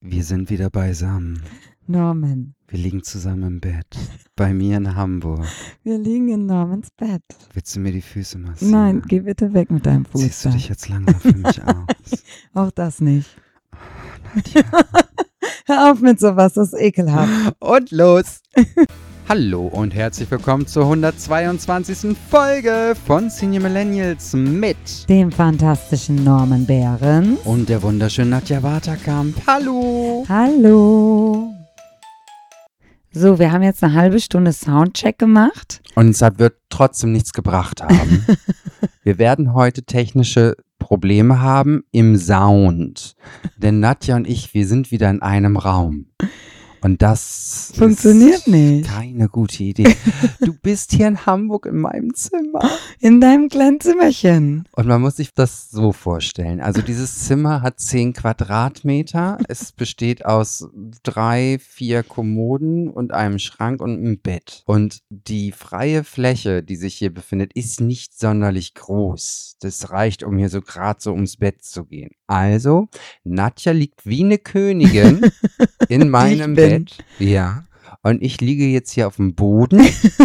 Wir sind wieder beisammen. Norman. Wir liegen zusammen im Bett. Bei mir in Hamburg. Wir liegen in Normans Bett. Willst du mir die Füße massieren? Nein, geh bitte weg mit deinem Fuß. Ziehst du dich jetzt langsam für mich aus? Auch das nicht. Nadja. Hör auf mit sowas, das ist ekelhaft. Und los! Hallo und herzlich willkommen zur 122. Folge von Senior Millennials mit Dem fantastischen Norman Behrens. und der wunderschönen Nadja Waterkamp. Hallo! Hallo. So, wir haben jetzt eine halbe Stunde Soundcheck gemacht. Und es wird trotzdem nichts gebracht haben. Wir werden heute technische Probleme haben im Sound. Denn Nadja und ich, wir sind wieder in einem Raum. Und das Funktioniert ist nicht. keine gute Idee. Du bist hier in Hamburg in meinem Zimmer. In deinem kleinen Zimmerchen. Und man muss sich das so vorstellen. Also dieses Zimmer hat 10 Quadratmeter. Es besteht aus 3, 4 Kommoden und einem Schrank und einem Bett. Und die freie Fläche, die sich hier befindet, ist nicht sonderlich groß. Das reicht, um hier so gerade so ums Bett zu gehen. Also, Nadja liegt wie eine Königin in meinem bin. Bett. Ja. Und ich liege jetzt hier auf dem Boden,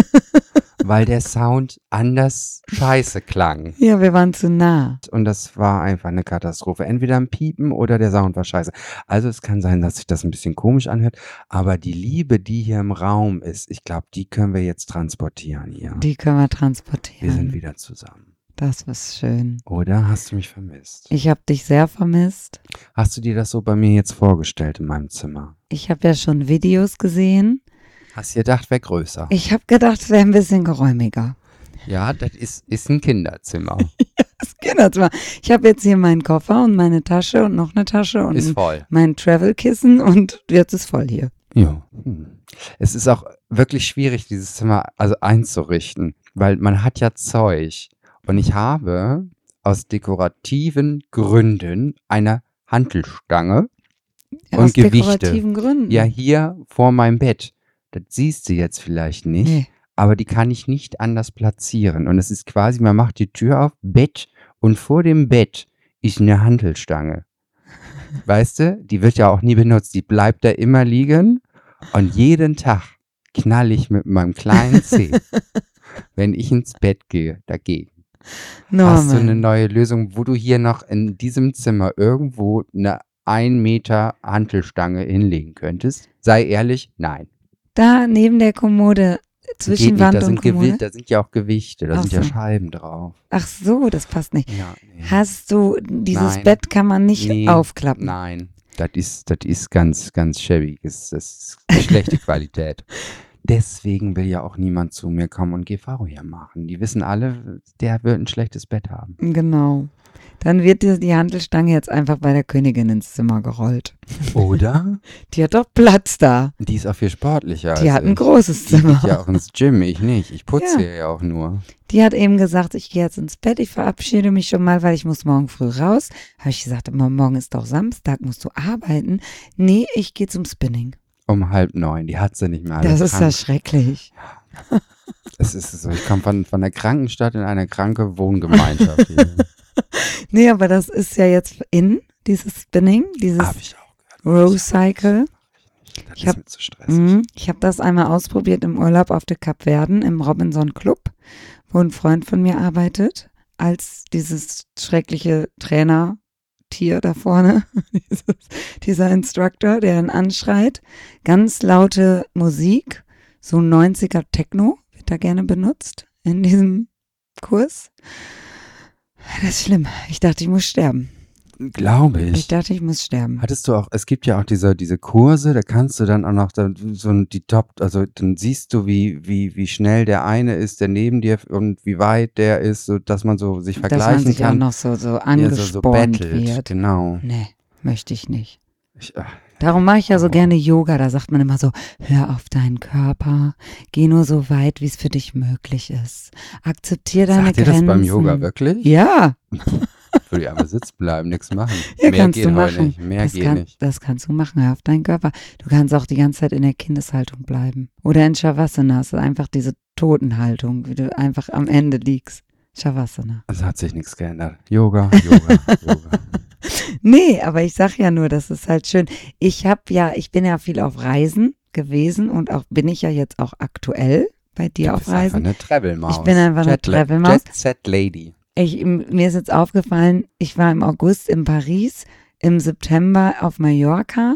weil der Sound anders scheiße klang. Ja, wir waren zu nah. Und das war einfach eine Katastrophe. Entweder ein Piepen oder der Sound war scheiße. Also es kann sein, dass sich das ein bisschen komisch anhört. Aber die Liebe, die hier im Raum ist, ich glaube, die können wir jetzt transportieren hier. Die können wir transportieren. Wir sind wieder zusammen. Das ist schön. Oder hast du mich vermisst? Ich habe dich sehr vermisst. Hast du dir das so bei mir jetzt vorgestellt in meinem Zimmer? Ich habe ja schon Videos gesehen. Hast du gedacht, wäre größer? Ich habe gedacht, es wäre ein bisschen geräumiger. Ja, das ist ein Kinderzimmer. Das Kinderzimmer. Ich habe jetzt hier meinen Koffer und meine Tasche und noch eine Tasche und Ist voll. mein Travelkissen und jetzt ist voll hier. Ja. Es ist auch wirklich schwierig, dieses Zimmer also einzurichten, weil man hat ja Zeug. Und ich habe aus dekorativen Gründen eine Hantelstange und Aus Gewichte. dekorativen Gründen. Ja, hier vor meinem Bett. Das siehst du jetzt vielleicht nicht, Nee. aber die kann ich nicht anders platzieren. Und es ist quasi, man macht die Tür auf, Bett, und vor dem Bett ist eine Hantelstange. Weißt du, die wird ja auch nie benutzt. Die bleibt da immer liegen und jeden Tag knall ich mit meinem kleinen Zeh, wenn ich ins Bett gehe, dagegen. Hast du eine neue Lösung, wo du hier noch in diesem Zimmer irgendwo eine 1 Meter Hantelstange hinlegen könntest? Sei ehrlich, nein. Da neben der Kommode, zwischen Geht nicht, Wand da und Kommode. Da sind ja auch Gewichte, da Ach sind ja so. Scheiben drauf. Ach so, das passt nicht. Ja, nee. Hast du, dieses Nein. Bett kann man nicht Nee, aufklappen. Nein, das ist ganz, ganz schäbig. Das ist schlechte Qualität. Deswegen will ja auch niemand zu mir kommen und GV hier machen. Die wissen alle, der wird ein schlechtes Bett haben. Genau. Dann wird dir die Hantelstange jetzt einfach bei der Königin ins Zimmer gerollt. Oder? Die hat doch Platz da. Die ist auch viel sportlicher. Die als hat ein ich. großes Die Zimmer. geht ja auch ins Gym, ich nicht. Ich putze Ja. hier ja auch nur. Die hat eben gesagt, ich gehe jetzt ins Bett, ich verabschiede mich schon mal, weil ich muss morgen früh raus. Habe ich gesagt, aber morgen ist doch Samstag, musst du arbeiten. Nee, ich gehe zum Spinning. Um 8:30. Die hat sie nicht mehr. Alle Das ist ja krank. schrecklich. Es ist so, ich komme von der Krankenstadt in eine kranke Wohngemeinschaft hier. Nee, aber das ist ja jetzt dieses Spinning, dieses Hab ich auch gehört. Row Cycle. Das Ich ist hab- mir zu stressig. Ich habe das einmal ausprobiert im Urlaub auf der Kapverden im Robinson Club, wo ein Freund von mir arbeitet, als dieses schreckliche Trainertier da vorne, dieser Instructor, der ihn anschreit. Ganz laute Musik, so 90er Techno wird da gerne benutzt in diesem Kurs. Das ist schlimm. Ich dachte, ich muss sterben. Glaube Ich ich. dachte, ich muss sterben. Hattest du auch, es gibt ja auch diese Kurse, da kannst du dann auch noch die Top, also dann siehst du, wie schnell der eine ist, der neben dir und wie weit der ist, so dass man so sich Dass man vergleichen sich auch kann. noch so Ja, so angespornt battelt, wird. genau. Nee, möchte ich nicht. Ich, Darum mache ich ja so gerne Yoga. Da sagt man immer so, hör auf deinen Körper, geh nur so weit, wie es für dich möglich ist. Akzeptier deine sagt dir Grenzen. das beim Yoga wirklich? Ja, Würde ich einfach sitzen bleiben, nichts machen. ja Mehr kannst geht du heute machen. nicht. Mehr geht nicht. Das kannst du machen, hör auf deinen Körper. Du kannst auch die ganze Zeit in der Kindeshaltung bleiben. Oder in Shavasana, das ist einfach diese Totenhaltung, wie du einfach am Ende liegst. Shavasana. Es hat sich nichts geändert. Yoga, Yoga, Yoga. Nee, aber ich sag ja nur, das ist halt schön. Ich bin ja viel auf Reisen gewesen und auch bin ich ja jetzt auch aktuell bei dir Du auf bist einfach Reisen. eine Travel-Maus. Ich bin einfach eine Travel-Maus. Jet-Set-Lady. Mir ist jetzt aufgefallen, ich war im August in Paris, im September auf Mallorca,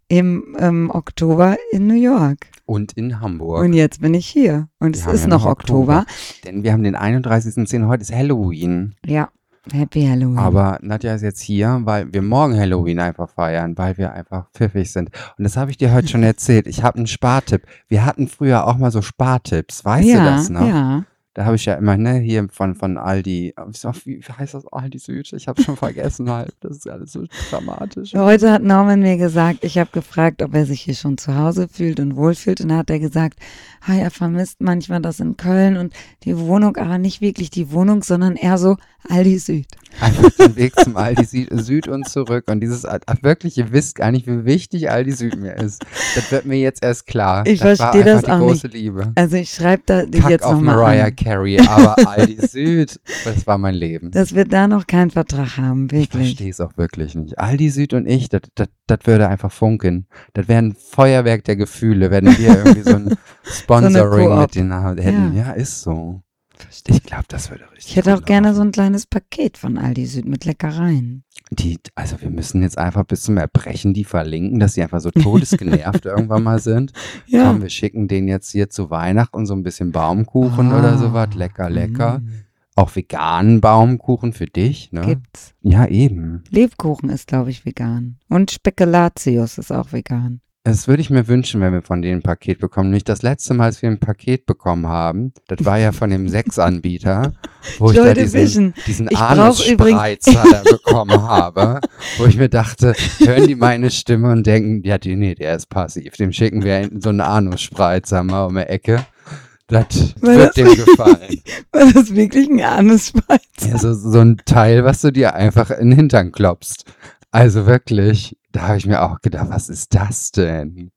im Oktober in New York. Und in Hamburg. Und jetzt bin ich hier. Und Wir es haben ist ja noch Oktober. Denn wir haben den 31.10. Heute ist Halloween. Ja, Happy Halloween. Aber Nadja ist jetzt hier, weil wir morgen Halloween einfach feiern, weil wir einfach pfiffig sind. Und das habe ich dir heute schon erzählt. Ich habe einen Spartipp. Wir hatten früher auch mal so Spartipps. Weißt du das noch? Ja. Da habe ich ja immer, hier von Aldi, wie heißt das, Aldi Süd? Ich habe schon vergessen halt. Das ist alles so dramatisch. Heute hat Norman mir gesagt, ich habe gefragt, ob er sich hier schon zu Hause fühlt und wohlfühlt. Und da hat er gesagt, er vermisst manchmal das in Köln und die Wohnung, aber nicht wirklich die Wohnung, sondern eher so Aldi Süd. Einfach den Weg zum Aldi Süd und zurück. Und dieses, wirklich, ihr wisst gar nicht, wie wichtig Aldi Süd mir ist. Das wird mir jetzt erst klar. Ich das verstehe war das einfach auch die große nicht. Liebe. Also ich schreibe da Kack jetzt auf nochmal Mariah an. Carey, aber Aldi Süd, das war mein Leben. Dass wir da noch keinen Vertrag haben, Ich wirklich. verstehe es auch wirklich nicht. Aldi Süd und ich, das würde einfach funken. Das wäre ein Feuerwerk der Gefühle, wenn wir irgendwie so ein Sponsoring Koop. mit denen hätten. Ja, ist so. Ich glaube, das würde richtig Ich hätte auch gut gerne laufen. so ein kleines Paket von Aldi Süd mit Leckereien. Also wir müssen jetzt einfach bis zum Erbrechen die verlinken, dass sie einfach so todesgenervt irgendwann mal sind. Ja. Komm, wir schicken denen jetzt hier zu Weihnachten so ein bisschen Baumkuchen oder sowas. Lecker, lecker. Auch veganen Baumkuchen für dich, ne? Gibt's. Ja, eben. Lebkuchen ist, glaube ich, vegan. Und Spekulatius ist auch vegan. Das würde ich mir wünschen, wenn wir von denen ein Paket bekommen. Nicht das letzte Mal, als wir ein Paket bekommen haben, das war ja von dem Sexanbieter, wo ich Joy da Division. diesen Ich brauch Anusspreizer da bekommen habe, wo ich mir dachte, hören die meine Stimme und denken, ja, nee, der ist passiv. Dem schicken wir so einen Anusspreizer mal um die Ecke. Das wird dem gefallen. War das wirklich ein Anusspreizer? Ja, so ein Teil, was du dir einfach in den Hintern klopfst. Also wirklich, da habe ich mir auch gedacht, was ist das denn?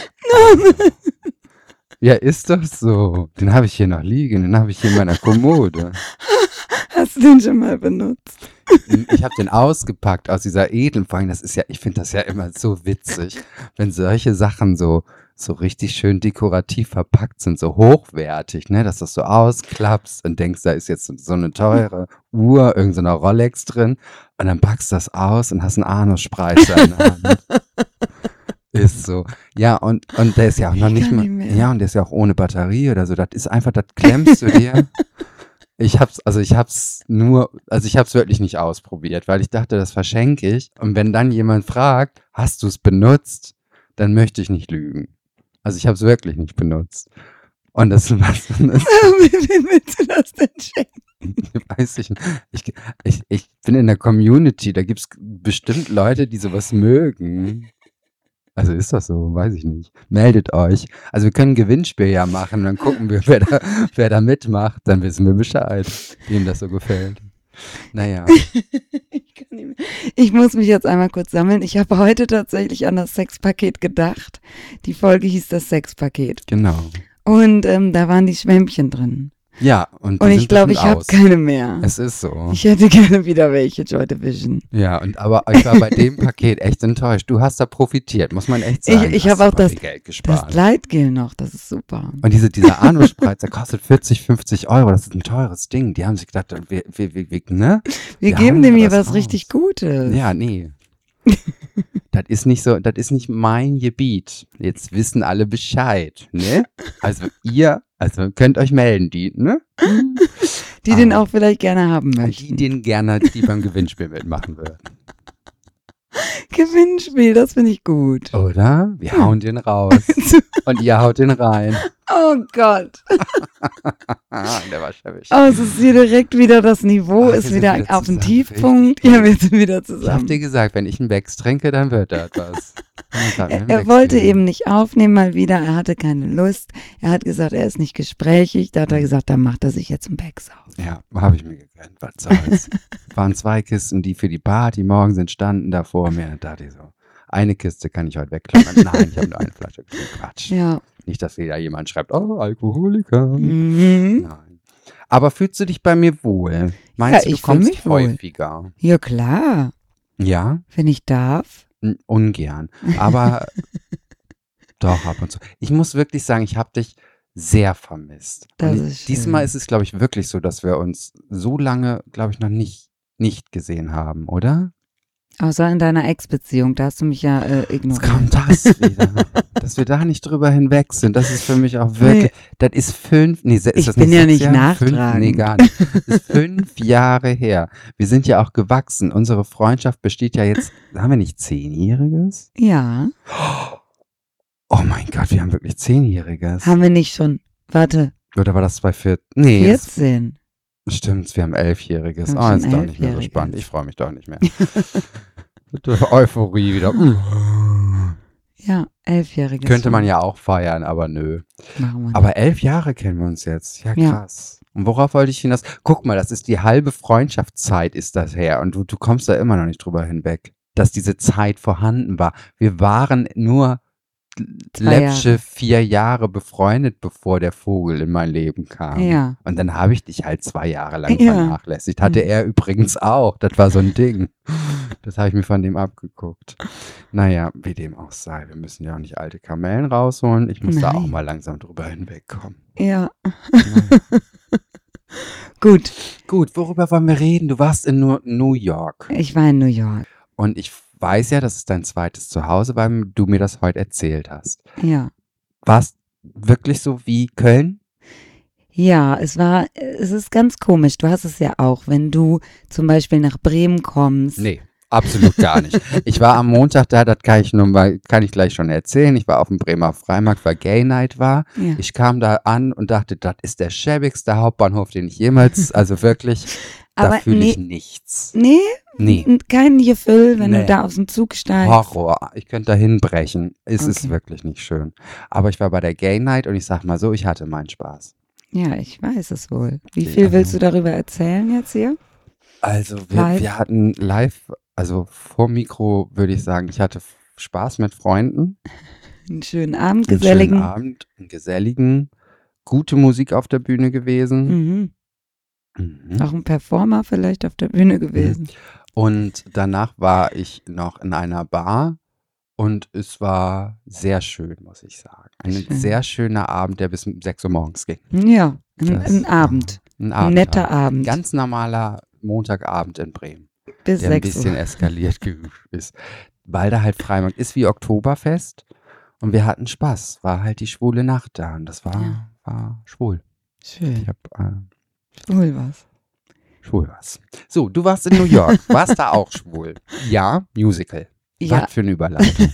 Ja, ist doch so. Den habe ich hier noch liegen, den habe ich hier in meiner Kommode. Hast du den schon mal benutzt? Ich habe den ausgepackt aus dieser edlen, vor allem, das ist ja, ich finde das ja immer so witzig, wenn solche Sachen so richtig schön dekorativ verpackt sind, so hochwertig, ne, dass das so ausklappst und denkst, da ist jetzt so eine teure Uhr, irgend so eine Rolex drin und dann packst du das aus und hast einen Anusspreizer in der Hand. Ist so. Ja, und der ist ja auch noch nicht mehr, ja, und der ist ja auch ohne Batterie oder so, das ist einfach, das klemmst du dir. Ich hab's wirklich nicht ausprobiert, weil ich dachte, das verschenke ich. Und wenn dann jemand fragt, hast du es benutzt, dann möchte ich nicht lügen. Also ich habe es wirklich nicht benutzt. Und das Wem willst du das denn schenken? weiß ich nicht. Ich bin in der Community, da gibt es bestimmt Leute, die sowas mögen. Also ist das so? Weiß ich nicht. Meldet euch. Also wir können ein Gewinnspiel ja machen, dann gucken wir, wer da mitmacht. Dann wissen wir Bescheid, wem das so gefällt. Naja. Ich muss mich jetzt einmal kurz sammeln. Ich habe heute tatsächlich an das Sexpaket gedacht. Die Folge hieß das Sexpaket. Genau. Und da waren die Schwämmchen drin. Ja, und ich glaube, ich habe keine mehr. Es ist so. Ich hätte gerne wieder welche, Joy Division. Ja, aber ich war bei dem Paket echt enttäuscht. Du hast da profitiert, muss man echt sagen. Ich habe auch das Geld gespart. Gleitgel noch, das ist super. Und dieser Anusspreizer kostet 40, 50 Euro. Das ist ein teures Ding. Die haben sich gedacht, ne? Wir geben dem hier was richtig Gutes. Ja, nee. Das ist nicht mein Gebiet. Jetzt wissen alle Bescheid, ne? Also könnt euch melden, ne? Die den auch vielleicht gerne haben möchten. Die beim Gewinnspiel mitmachen würden. Gewinnspiel, das finde ich gut. Oder? Wir hauen den raus. Und ihr haut den rein. Oh Gott. Der war schäbig. Oh, es ist hier direkt wieder das Niveau, ist wieder auf dem Tiefpunkt. Ja, wir sind wieder Ich hab zusammen. dir gesagt, wenn ich einen Becks trinke, dann wird da etwas. Er wollte eben nicht aufnehmen mal wieder, er hatte keine Lust. Er hat gesagt, er ist nicht gesprächig. Da hat er gesagt, dann macht er sich jetzt einen Becks auf. Ja, habe ich mir gegönnt. Was soll's. Waren 2 Kisten, die für die Party morgens entstanden, da vor mir. Da dachte ich so, eine Kiste kann ich heute wegklappern. Nein, ich habe nur eine Flasche getrunken. Quatsch. Ja. Nicht, dass wieder jemand schreibt, oh, Alkoholiker. Mhm. Nein. Aber fühlst du dich bei mir wohl? Meinst du, ich du kommst fühl mich wohl. häufiger? Ja, klar. Ja, wenn ich darf. ungern. Aber doch, ab und zu. Ich muss wirklich sagen, ich habe dich sehr vermisst. Das Und ist diesmal schön. ist es, glaube ich, wirklich so, dass wir uns so lange, glaube ich, noch nicht gesehen haben, oder? Außer in deiner Ex-Beziehung, da hast du mich ja Jetzt ignoriert. kommt das wieder. Dass wir da nicht drüber hinweg sind, das ist für mich auch wirklich, das ist ist Ich das bin nicht ja 6 nicht Jahre? 5? Nee, nachtragend. gar nicht. Das ist 5 Jahre her. Wir sind ja auch gewachsen. Unsere Freundschaft besteht ja jetzt, haben wir nicht 10-Jähriges? Ja, Oh mein Gott, wir haben wirklich 10-Jähriges. haben wir nicht schon, warte, Oder war das bei 14? Nee, 14. stimmt, wir haben 11-Jähriges. Wir haben Oh, schon ist doch nicht mehr so 11-Jähriges. spannend. Ich freue mich doch nicht mehr. Euphorie wieder. Ja, 11-jähriges. Könnte man ja auch feiern, aber nö. Machen wir Aber 11 Jahre kennen wir uns jetzt. Ja, Ja. krass. Und worauf wollte ich hinaus? Guck mal, das ist die halbe Freundschaftszeit ist das her. Und du kommst da immer noch nicht drüber hinweg, dass diese Zeit vorhanden war. Wir waren nur 2 läppsche 4 Jahre befreundet, bevor der Vogel in mein Leben kam. Ja. Und dann habe ich dich halt 2 Jahre lang Ja. vernachlässigt. Hatte er übrigens auch. Das war so ein Ding. Das habe ich mir von dem abgeguckt. Naja, wie dem auch sei. Wir müssen ja auch nicht alte Kamellen rausholen. Ich muss da auch Nein. mal langsam drüber hinwegkommen. Ja. Naja. Gut, Gut, worüber wollen wir reden? Du warst in New York. ich war in New York. Und ich weiß ja, dass es dein zweites Zuhause war, weil du mir das heute erzählt hast. Ja. War es wirklich so wie Köln? Ja, es ist ganz komisch. Du hast es ja auch, wenn du zum Beispiel nach Bremen kommst. Nee, absolut gar nicht. Ich war am Montag da, das kann ich gleich schon erzählen. Ich war auf dem Bremer Freimarkt, weil Gay Night war. Ja. Ich kam da an und dachte, das ist der schäbigste Hauptbahnhof, den ich jemals, also wirklich, da Aber fühle ich nee. nichts. Nee, Nee, kein Gefühl, wenn Nee. du da aus dem Zug steigst. Horror. Ich könnte da hinbrechen. Es ist Okay. wirklich nicht schön. Aber ich war bei der Gay Night und ich sag mal so, ich hatte meinen Spaß. Ja, ich weiß es wohl. Wie Ja. viel willst du darüber erzählen jetzt hier? Also Live? wir hatten live, also vor Mikro würde ich sagen, ich hatte Spaß mit Freunden. Einen schönen Abend, Einen geselligen. schönen Abend, einen geselligen, gute Musik auf der Bühne gewesen. Mhm. Mhm. Auch ein Performer vielleicht auf der Bühne gewesen. Und danach war ich noch in einer Bar und es war sehr schön, muss ich sagen. Ein Schön. sehr schöner Abend, der bis 6 Uhr morgens ging. Ja, Das ein Abend. Ein Ein netter Abend. Ganz normaler Montagabend in Bremen, Bis der ein 6 bisschen Uhr. eskaliert ist. Weil da halt Freimarkt ist wie Oktoberfest und wir hatten Spaß. War halt die schwule Nacht da und das war schwul. Schön. Ich hab Wohl was. schwul was. So, du warst in New York. Warst da auch schwul? Ja, Musical. Ja. Was für eine Überleitung.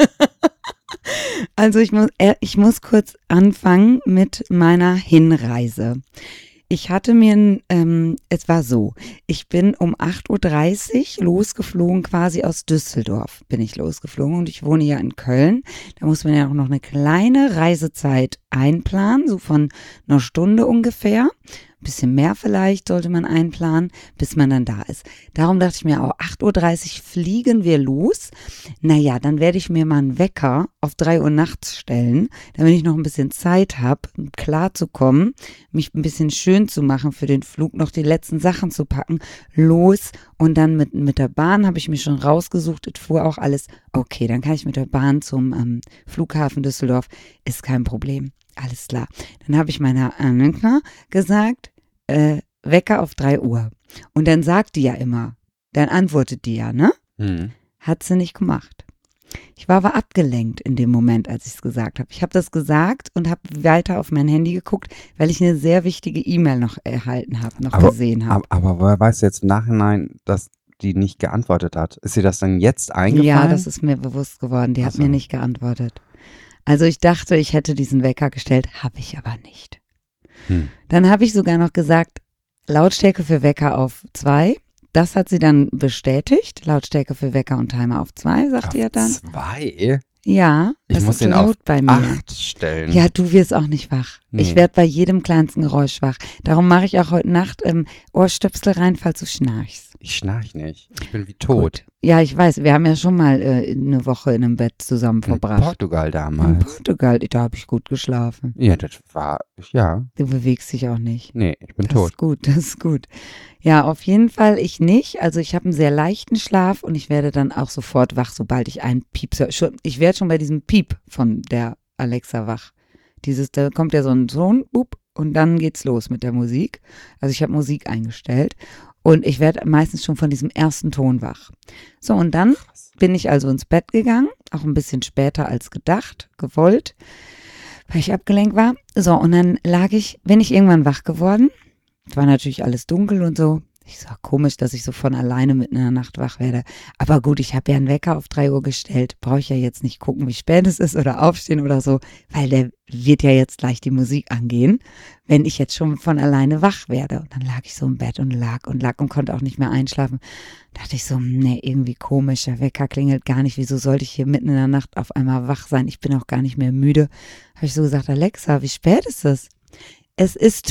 Also ich muss kurz anfangen mit meiner Hinreise. Ich hatte mir, es war so, ich bin um 8:30 Uhr losgeflogen, quasi aus Düsseldorf bin ich losgeflogen und ich wohne ja in Köln. Da muss man ja auch noch eine kleine Reisezeit einplanen, so von einer Stunde ungefähr. Ein bisschen mehr vielleicht sollte man einplanen, bis man dann da ist. Darum dachte ich mir, auch 8:30 Uhr fliegen wir los. Naja, dann werde ich mir mal einen Wecker auf 3 Uhr nachts stellen, damit ich noch ein bisschen Zeit habe, klar zu kommen, mich ein bisschen schön zu machen für den Flug, noch die letzten Sachen zu packen, los. Und dann mit der Bahn habe ich mich schon rausgesucht, es fuhr auch alles. Okay, dann kann ich mit der Bahn zum Flughafen Düsseldorf, ist kein Problem. Alles klar. Dann habe ich meiner Annika gesagt, Wecker auf 3 Uhr. Und dann sagt die ja immer, dann antwortet die ja, ne? Hm. Hat sie nicht gemacht. Ich war aber abgelenkt in dem Moment, als ich es gesagt habe. Ich habe das gesagt und habe weiter auf mein Handy geguckt, weil ich eine sehr wichtige E-Mail noch erhalten habe, gesehen habe. Aber woher weißt du jetzt im Nachhinein, dass die nicht geantwortet hat? Ist dir das dann jetzt eingefallen? Ja, das ist mir bewusst geworden. Die Ach hat so. mir nicht geantwortet. Also ich dachte, ich hätte diesen Wecker gestellt, habe ich aber nicht. Hm. Dann habe ich sogar noch gesagt, Lautstärke für Wecker auf 2. Das hat sie dann bestätigt. Lautstärke für Wecker und Timer auf 2, sagt Auf ihr dann. 2? Ja, Ich das muss ist den laut auf bei mir. 8 stellen. Ja, du wirst auch nicht wach. Nee. Ich werde bei jedem kleinsten Geräusch wach. Darum mache ich auch heute Nacht Ohrstöpsel rein, falls du schnarchst. Ich schnarch nicht. Ich bin wie tot. Gut. Ja, ich weiß, wir haben ja schon mal eine Woche in einem Bett zusammen In verbracht. Portugal In damals. Portugal, da habe ich gut geschlafen. Ja, das war, ja. Du bewegst dich auch nicht. Nee, ich bin Das tot. ist gut, das ist gut. Ja, auf jeden Fall ich nicht. Also ich habe einen sehr leichten Schlaf und ich werde dann auch sofort wach, sobald ich einen Piep höre. Ich werde schon bei diesem Piep von der Alexa wach. Da kommt ja so ein Ton, bup, und dann geht's los mit der Musik. Also ich habe Musik eingestellt und ich werde meistens schon von diesem ersten Ton wach. So, und dann bin ich also ins Bett gegangen, auch ein bisschen später als gedacht, gewollt, weil ich abgelenkt war. So, und dann bin ich irgendwann wach geworden. Es war natürlich alles dunkel und so. Ich sag, komisch, dass ich so von alleine mitten in der Nacht wach werde. Aber gut, ich habe ja einen Wecker auf 3 Uhr gestellt. Brauche ich ja jetzt nicht gucken, wie spät es ist oder aufstehen oder so, weil der wird ja jetzt gleich die Musik angehen, wenn ich jetzt schon von alleine wach werde. Und dann lag ich so im Bett und lag und konnte auch nicht mehr einschlafen. Dachte ich so, nee, irgendwie komisch, der Wecker klingelt gar nicht. Wieso sollte ich hier mitten in der Nacht auf einmal wach sein? Ich bin auch gar nicht mehr müde. Habe ich so gesagt, Alexa, wie spät ist es? Es ist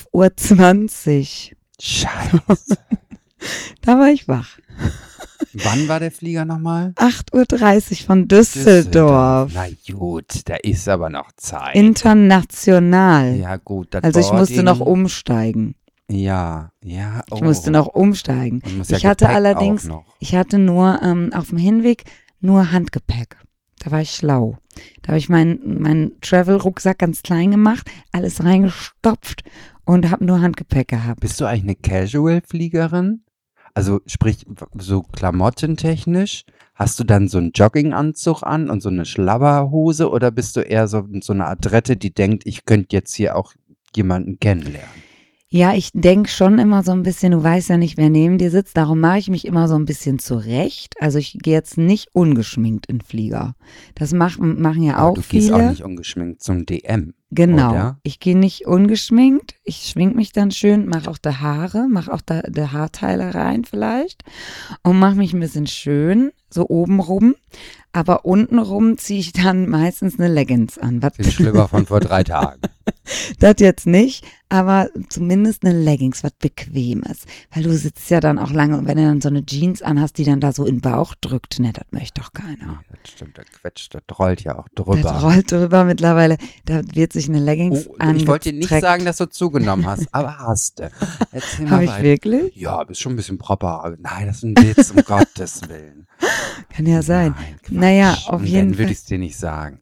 5:20 Uhr. Scheiße. Da war ich wach. Wann war der Flieger nochmal? 8:30 Uhr von Düsseldorf. Na gut, da ist aber noch Zeit. International. Ja gut, das Also ich musste Boarding- noch umsteigen. Ja, oh. Ich musste noch umsteigen. Und muss ja Ich hatte Gepäck allerdings, auch noch. ich hatte nur auf dem Hinweg nur Handgepäck. Da war ich schlau. Da habe ich meinen Travel-Rucksack ganz klein gemacht, alles reingestopft und habe nur Handgepäck gehabt. Bist du eigentlich eine Casual-Fliegerin? Also sprich, so klamottentechnisch? Hast du dann so einen Jogginganzug an und so eine Schlabberhose oder bist du eher so eine Adrette, die denkt, ich könnte jetzt hier auch jemanden kennenlernen? Ja, ich denke schon immer so ein bisschen, du weißt ja nicht, wer neben dir sitzt, darum mache ich mich immer so ein bisschen zurecht. Also ich gehe jetzt nicht ungeschminkt in den Flieger. Das machen ja Aber auch du viele. gehst auch nicht ungeschminkt zum DM. Genau. Oder? Ich gehe nicht ungeschminkt. Ich schmink mich dann schön, mache auch die Haare, mache auch die Haarteile rein vielleicht und mache mich ein bisschen schön, so oben rum. Aber unten rum ziehe ich dann meistens eine Leggings an. Den Schlüpper von vor 3 Tagen. Das jetzt nicht, aber zumindest eine Leggings, was Bequemes. Weil du sitzt ja dann auch lange und wenn du dann so eine Jeans anhast, die dann da so in den Bauch drückt, ne, das möchte doch keiner. Nee, das stimmt, das rollt ja auch drüber. Das rollt drüber mittlerweile. Da wird sich eine Leggings Ich wollte dir nicht angestreckt. sagen, dass du zugenommen hast, aber hast du. Erzähl mal Habe ich weiter. wirklich? Ja, bist schon ein bisschen proper. Nein, das ist ein Witz, um Gottes Willen. Kann ja sein. Nein, Quatsch. Naja, auf Und jeden dann würde Fall. ich es dir nicht sagen.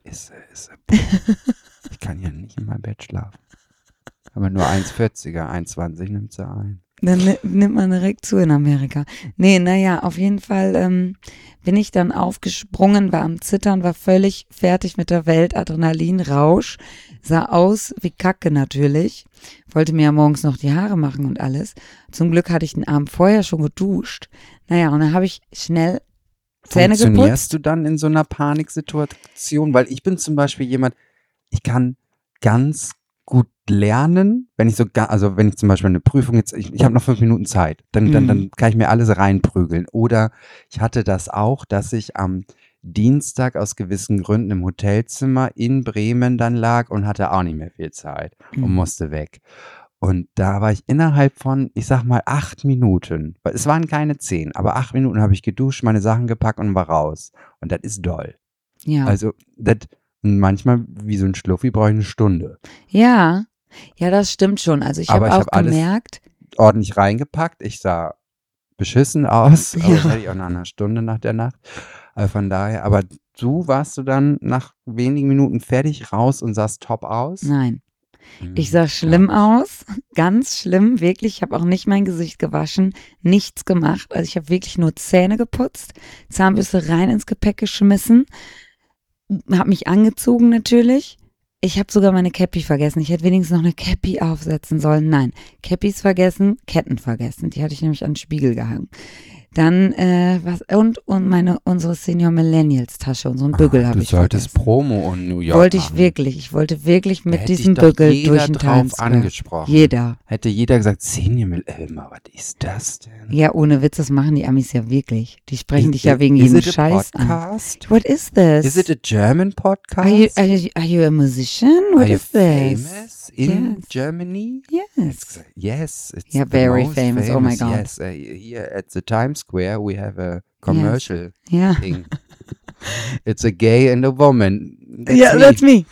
Ich kann ja nicht in meinem Bett schlafen. Aber nur 1,40er, 1,20 nimmt sie ein. Dann nimmt man direkt zu in Amerika. Nee, naja, auf jeden Fall bin ich dann aufgesprungen, war am Zittern, war völlig fertig mit der Welt, Adrenalinrausch, sah aus wie Kacke natürlich, wollte mir ja morgens noch die Haare machen und alles. Zum Glück hatte ich den Abend vorher schon geduscht. Naja, und dann habe ich schnell Zähne geputzt. Funktionierst du dann in so einer Paniksituation? Weil ich bin zum Beispiel jemand, ich kann ganz gut lernen, wenn ich wenn ich zum Beispiel eine Prüfung jetzt, ich habe noch 5 Minuten Zeit, dann kann ich mir alles reinprügeln. Oder ich hatte das auch, dass ich am Dienstag aus gewissen Gründen im Hotelzimmer in Bremen dann lag und hatte auch nicht mehr viel Zeit und musste weg. Und da war ich innerhalb von, ich sag mal, 8 Minuten, weil es waren keine 10, aber 8 Minuten habe ich geduscht, meine Sachen gepackt und war raus. Und das ist doll. Ja. Also, manchmal, wie so ein Schluffi, brauche ich eine Stunde. Ja, das stimmt schon. Also ich Aber habe ich auch hab alles gemerkt, Ordentlich reingepackt. Ich sah beschissen aus, aber Ja. das hatte ich auch nach einer Stunde nach der Nacht. Also von daher, aber warst du dann nach wenigen Minuten fertig raus und sahst top aus? nein. Hm, Ich sah schlimm glaub aus, ganz schlimm, wirklich. Ich habe auch nicht mein Gesicht gewaschen, nichts gemacht. Also ich habe wirklich nur Zähne geputzt, Zahnbürste rein ins Gepäck geschmissen, habe mich angezogen natürlich. Ich habe sogar meine Cappy vergessen. Ich hätte wenigstens noch eine Cappy aufsetzen sollen. Nein, Cappies vergessen, Ketten vergessen. Die hatte ich nämlich an den Spiegel gehangen. Dann, unsere Senior Millennials Tasche, unseren Bügel habe ich solltest vergessen. Promo in New York Wollte machen. ich wollte wirklich mit Hätte diesem dich doch Bügel jeder durch den drauf Times Square. angesprochen. Jeder. Hätte jeder gesagt, Senior Millennials, was ist das denn? Ja, ohne Witz, das machen die Amis ja wirklich. Die sprechen dich ja wegen Is jedem it a Scheiß an. podcast? What is this? Is it a German podcast? Are you a musician? What Are you is this? famous in Yes. Germany? Yes. Yes, it's Yeah, the very most famous. Oh my God. Yes, here at the Times Square we have a commercial Yeah. thing. It's a gay and a woman. That's me.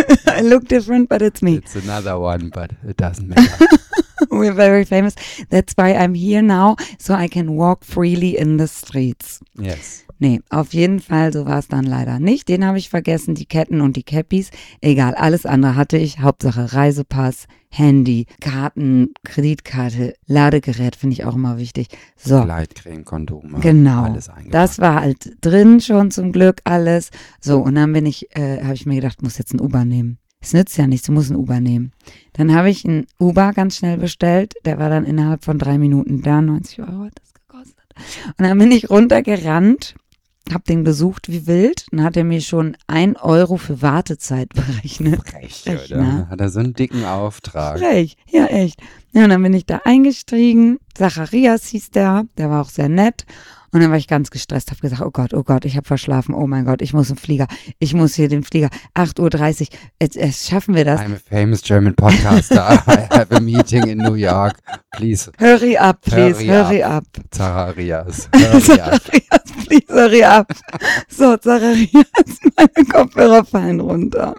I look different, but it's me. It's another one, but it doesn't matter. We're very famous. That's why I'm here now, so I can walk freely in the streets. Yes. Nee, auf jeden Fall, so war es dann leider nicht. Den habe ich vergessen, die Ketten und die Cappies. Egal, alles andere hatte ich. Hauptsache Reisepass, Handy, Karten, Kreditkarte, Ladegerät finde ich auch immer wichtig. So, Gleitcreme, Kondome. genau. Alles eingepackt. Das war halt drin schon zum Glück alles. So, und dann habe ich mir gedacht, muss jetzt ein Uber nehmen. Es nützt ja nichts, du musst ein Uber nehmen. Dann habe ich einen Uber ganz schnell bestellt. Der war dann innerhalb von 3 Minuten da. 90 € hat das gekostet. Und dann bin ich runtergerannt, habe den besucht wie wild. Dann hat er mir schon 1 € für Wartezeit berechnet. Frech, Frech, oder? ne? Hat er so einen dicken Auftrag. Frech, ja echt. Ja, und dann bin ich da eingestiegen. Zacharias hieß der war auch sehr nett. Und dann war ich ganz gestresst, habe gesagt, oh Gott, ich habe verschlafen, oh mein Gott, ich muss im Flieger, ich muss hier den Flieger, 8:30 Uhr, jetzt schaffen wir das. I'm a famous German podcaster. I have a meeting in New York. Please, Hurry up, please, hurry up. Zacharias. Hurry up. Zacharias, please, hurry up. So, Zacharias, meine Kopfhörer fallen runter.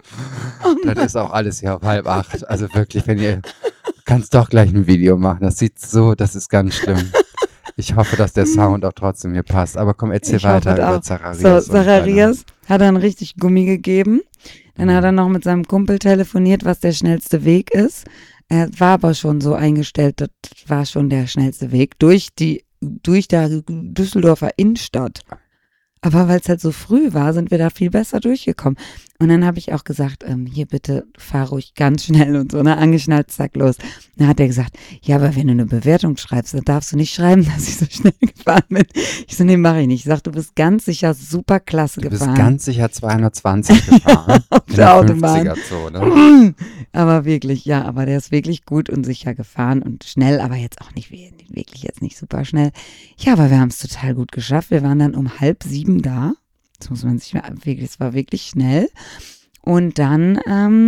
Das ist auch alles hier auf 7:30. Also wirklich, wenn ihr kannst doch gleich ein Video machen. Das ist ganz schlimm. Ich hoffe, dass der Sound auch trotzdem hier passt. Aber komm, erzähl Ich weiter hoffe über auch. Zacharias. So, Zacharias hat dann richtig Gummi gegeben. Dann hat er noch mit seinem Kumpel telefoniert, was der schnellste Weg ist. Er war aber schon so eingestellt, das war schon der schnellste Weg durch der Düsseldorfer Innenstadt. Aber weil es halt so früh war, sind wir da viel besser durchgekommen. Und dann habe ich auch gesagt, hier bitte fahr ruhig ganz schnell und so, ne, angeschnallt, zack, los. Dann hat er gesagt, ja, aber wenn du eine Bewertung schreibst, dann darfst du nicht schreiben, dass ich so schnell gefahren bin. Ich so, nee, mache ich nicht. Ich sag, du bist ganz sicher super klasse gefahren. Du bist ganz sicher 220 gefahren. Auf in der Autobahn. 50er-Zone. Aber wirklich, ja, aber der ist wirklich gut und sicher gefahren und schnell, aber jetzt auch nicht, wirklich jetzt nicht super schnell. Ja, aber wir haben es total gut geschafft. Wir waren dann um 6:30 da. Das muss man sich mal, es war wirklich schnell. Und dann,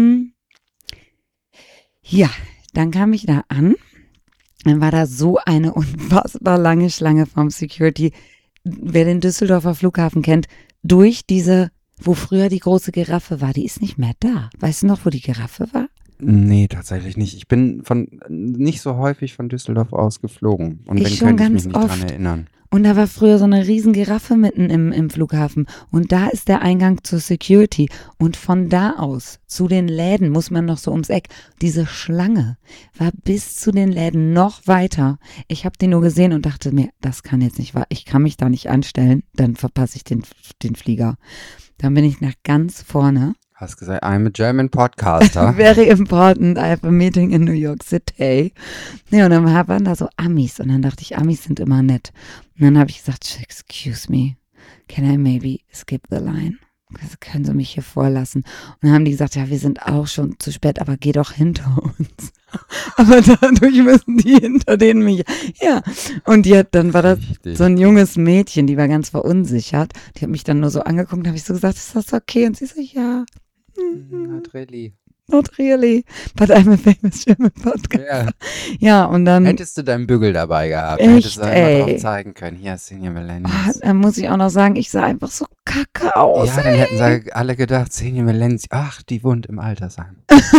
dann kam ich da an. Dann war da so eine unfassbar lange Schlange vom Security. Wer den Düsseldorfer Flughafen kennt, durch diese, wo früher die große Giraffe war, die ist nicht mehr da. Weißt du noch, wo die Giraffe war? Nee, tatsächlich nicht. Ich bin nicht so häufig von Düsseldorf aus geflogen. Und Ich wenn, schon könnte ich ganz mich nicht oft. dran erinnern. Und da war früher so eine riesen Giraffe mitten im Flughafen. Und da ist der Eingang zur Security. Und von da aus zu den Läden muss man noch so ums Eck. Diese Schlange war bis zu den Läden noch weiter. Ich habe die nur gesehen und dachte mir, das kann jetzt nicht wahr. Ich kann mich da nicht anstellen. Dann verpasse ich den Flieger. Dann bin ich nach ganz vorne. Hast gesagt, I'm a German podcaster. Very important, I have a meeting in New York City. Ja, und dann waren da so Amis und dann dachte ich, Amis sind immer nett. Und dann habe ich gesagt, excuse me, can I maybe skip the line? Können Sie mich hier vorlassen? Und dann haben die gesagt, ja, wir sind auch schon zu spät, aber geh doch hinter uns. Aber dadurch müssen die hinter denen mich. Ja, und dann war das Richtig. so ein junges Mädchen, die war ganz verunsichert. Die hat mich dann nur so angeguckt und habe ich so gesagt, ist das okay? Und sie so, ja. Not really. Not really, but I'm a famous German podcaster. Ja. Ja, und dann Hättest du deinen Bügel dabei gehabt, Echt, hättest du einmal ey. drauf zeigen können. Hier, Senior Millennials. dann muss ich auch noch sagen, ich sah einfach so kacke aus. Ja, dann hätten sie alle gedacht, Senior Millennials, ach, die wohnt im Altersheim.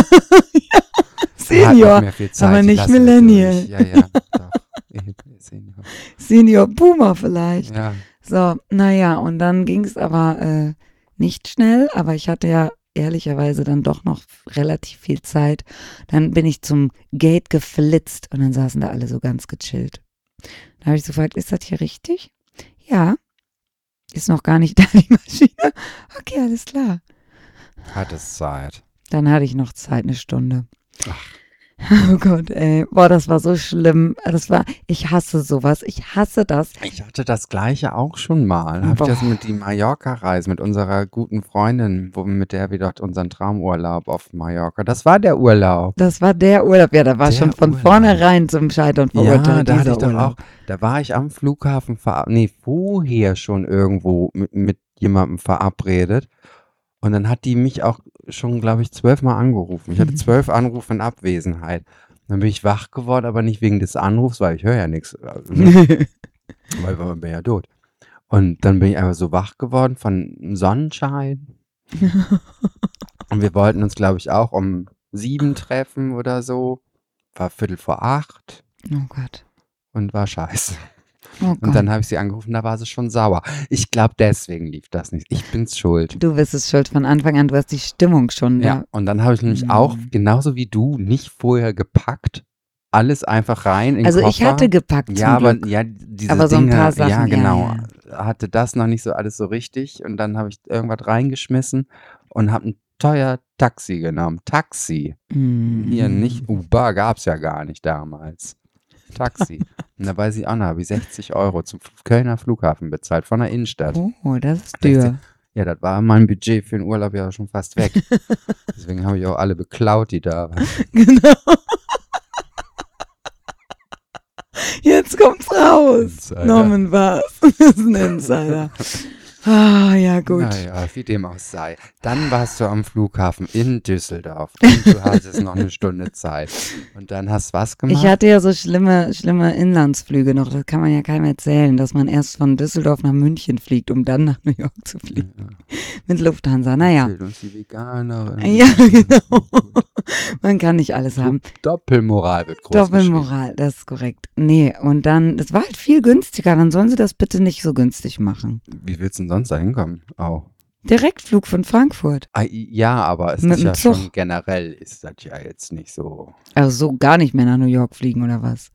Senior, Hat noch mehr viel Zeit, aber die nicht lassen wir Millennial. durch. Ja, doch. Senior. Senior Boomer vielleicht. Ja. So, naja, und dann ging es aber nicht schnell, aber ich hatte ja ehrlicherweise dann doch noch relativ viel Zeit. Dann bin ich zum Gate geflitzt und dann saßen da alle so ganz gechillt. Dann habe ich so gefragt, ist das hier richtig? Ja. Ist noch gar nicht da die Maschine? Okay, alles klar. Hat es Zeit. Dann hatte ich noch Zeit, eine Stunde. Ach. Oh Gott, ey. Boah, das war so schlimm. Ich hasse sowas. Ich hasse das. Ich hatte das Gleiche auch schon mal. Habe ich das Boah. mit die Mallorca-Reise mit unserer guten Freundin, mit der wir dort unseren Traumurlaub auf Mallorca. Das war der Urlaub. Das war der Urlaub. Ja, da war Der schon von Urlaub. vornherein zum Scheitern verurteilt. Ja, da hatte dieser ich doch Urlaub. auch, da war ich am Flughafen, vorher schon irgendwo mit jemandem verabredet. Und dann hat die mich auch schon, glaube ich, 12-mal angerufen. Ich hatte 12 Anrufe in Abwesenheit. Dann bin ich wach geworden, aber nicht wegen des Anrufs, weil ich höre ja nichts. Ne? Weil man bin ja tot. Und dann bin ich einfach so wach geworden von Sonnenschein. Und wir wollten uns, glaube ich, auch um 7 treffen oder so. War 7:45 Oh Gott. und war scheiße. Oh Und Gott. dann habe ich sie angerufen, da war sie schon sauer. Ich glaube, deswegen lief das nicht. Ich bin's schuld. Du bist es schuld von Anfang an. Du hast die Stimmung schon Ja, da. und dann habe ich nämlich Mhm. auch, genauso wie du, nicht vorher gepackt. Alles einfach rein in den Also Koffer. ich hatte gepackt zum Ja, aber Glück. ja, diese Aber so ein Dinge, paar Sachen, ja ja, genau, ja. hatte das noch nicht so alles so richtig und dann habe ich irgendwas reingeschmissen und habe ein teuer Taxi genommen. Taxi. Hier nicht, Uber gab es ja gar nicht damals. Taxi. Und da weiß ich auch noch, habe ich 60 € zum Kölner Flughafen bezahlt, von der Innenstadt. Oh, das ist 60. teuer. Ja, das war mein Budget für den Urlaub ja schon fast weg. Deswegen habe ich auch alle beklaut, die da waren. Genau. Jetzt kommt's raus. Insider. Norman war's. Das ist ein Insider. Ah, ja gut. Naja, wie dem auch sei. Dann warst du am Flughafen in Düsseldorf und du hattest noch eine Stunde Zeit. Und dann hast du was gemacht? Ich hatte ja so schlimme Inlandsflüge noch. Das kann man ja keinem erzählen, dass man erst von Düsseldorf nach München fliegt, um dann nach New York zu fliegen. Mit Lufthansa. Naja. Erzählt uns die Veganerin. Ja, genau. Man kann nicht alles haben. Doppelmoral wird groß Doppelmoral, das ist korrekt. Nee, und dann, das war halt viel günstiger. Dann sollen sie das bitte nicht so günstig machen. Wie willst du denn sonst da hinkommen? Auch. Direktflug von Frankfurt. Ja, aber es Mit ist dem ja Zug. schon generell, ist das ja jetzt nicht so. Also so gar nicht mehr nach New York fliegen oder was?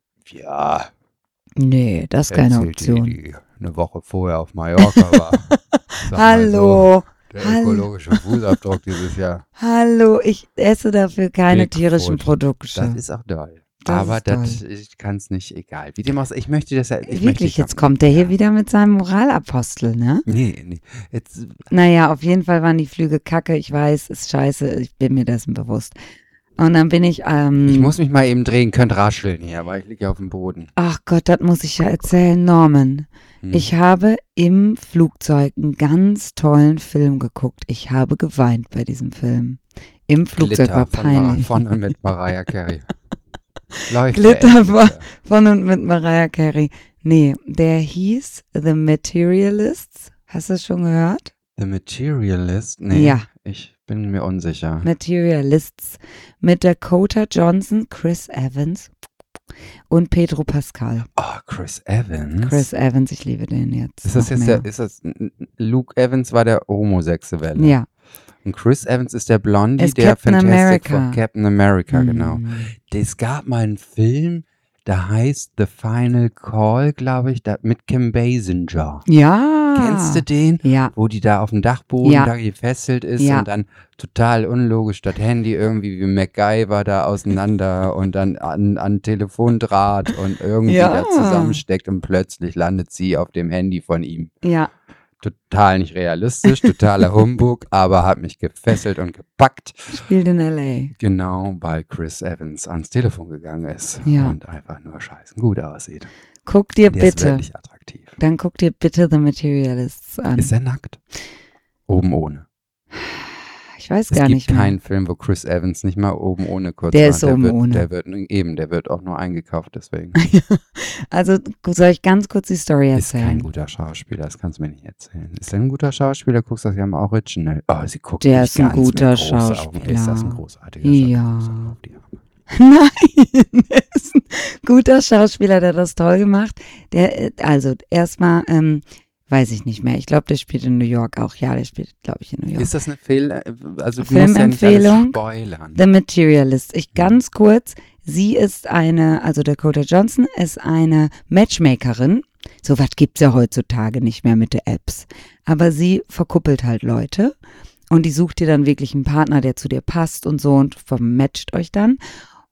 Ja, Nee, das ist keine erzählt Option. die eine Woche vorher auf Mallorca war. Sag mal Hallo, So, der Hallo. ökologische Fußabdruck dieses Jahr. hallo, ich esse dafür keine Bigfoot. tierischen Produkte. Das ist auch doll. Das Aber ist das, ich kann es nicht, egal. Wie dem auch sei, ich möchte das ja. Wirklich, jetzt kommt der hier wieder mit seinem Moralapostel, ne? Nee. Jetzt, Naja, auf jeden Fall waren die Flüge kacke. Ich weiß, ist scheiße, ich bin mir dessen bewusst. Und dann bin ich, ich muss mich mal eben drehen, könnt rascheln hier, aber ich liege ja auf dem Boden. ach Gott, das muss ich ja erzählen, Norman. Ich habe im Flugzeug einen ganz tollen Film geguckt. Ich habe geweint bei diesem Film. Im Flugzeug Glitter war peinlich. von und mit Mariah Carey. Läuft Glitter von und mit Mariah Carey. Nee, der hieß The Materialists. Hast du es schon gehört? The Materialist? Nee, Ja. ich bin mir unsicher. Materialists mit Dakota Johnson, Chris Evans und Pedro Pascal. Oh, Chris Evans. Chris Evans, ich liebe den jetzt. Ist das noch jetzt mehr. Luke Evans war der Homosexuelle. Ja. Und Chris Evans ist der Blondie, Ist der Captain Fantastic America. Four, Captain America, genau. Mm. Es gab mal einen Film, der heißt The Final Call, glaube ich, mit Kim Basinger. Ja. Kennst du den? Ja. Wo die da auf dem Dachboden Ja. da gefesselt ist Ja. und dann total unlogisch das Handy irgendwie wie MacGyver da auseinander und dann an Telefondraht und irgendwie Ja. da zusammensteckt und plötzlich landet sie auf dem Handy von ihm. Ja. Total nicht realistisch, totaler Humbug, aber hat mich gefesselt und gepackt. Spielt in L.A. Genau, weil Chris Evans ans Telefon gegangen ist Ja. und einfach nur scheißen gut aussieht. Guck dir Der ist bitte, wirklich attraktiv. dann guck dir bitte The Materialists an. Ist er nackt? Oben ohne. Ich weiß Es gar gibt nicht mehr. keinen Film, wo Chris Evans nicht mal oben ohne kurz Der war. ist oben ohne. Der wird auch nur eingekauft, deswegen. Also soll ich ganz kurz die Story Ist kein erzählen? guter Schauspieler, das kannst du mir nicht erzählen. Ist er ein guter Schauspieler? Guckst du das ja im Original? Oh, sie guckt Der mich ist ein ganz mit guter großen Augen. Schauspieler. Ist das ein großartiger Ja. Schauspieler? Auf die Arme. Nein, er ist ein guter Schauspieler, der hat das toll gemacht. Also erstmal, weiß ich nicht mehr. Ich glaube, der spielt in New York auch. Ja, der spielt, glaube ich, in New York. Ist das eine also du musst ja nicht alles Filmempfehlung? spoilern. The Materialist. Ganz kurz, sie ist also Dakota Johnson ist eine Matchmakerin. So was gibt's ja heutzutage nicht mehr mit den Apps. Aber sie verkuppelt halt Leute und die sucht dir dann wirklich einen Partner, der zu dir passt und so und vermatcht euch dann.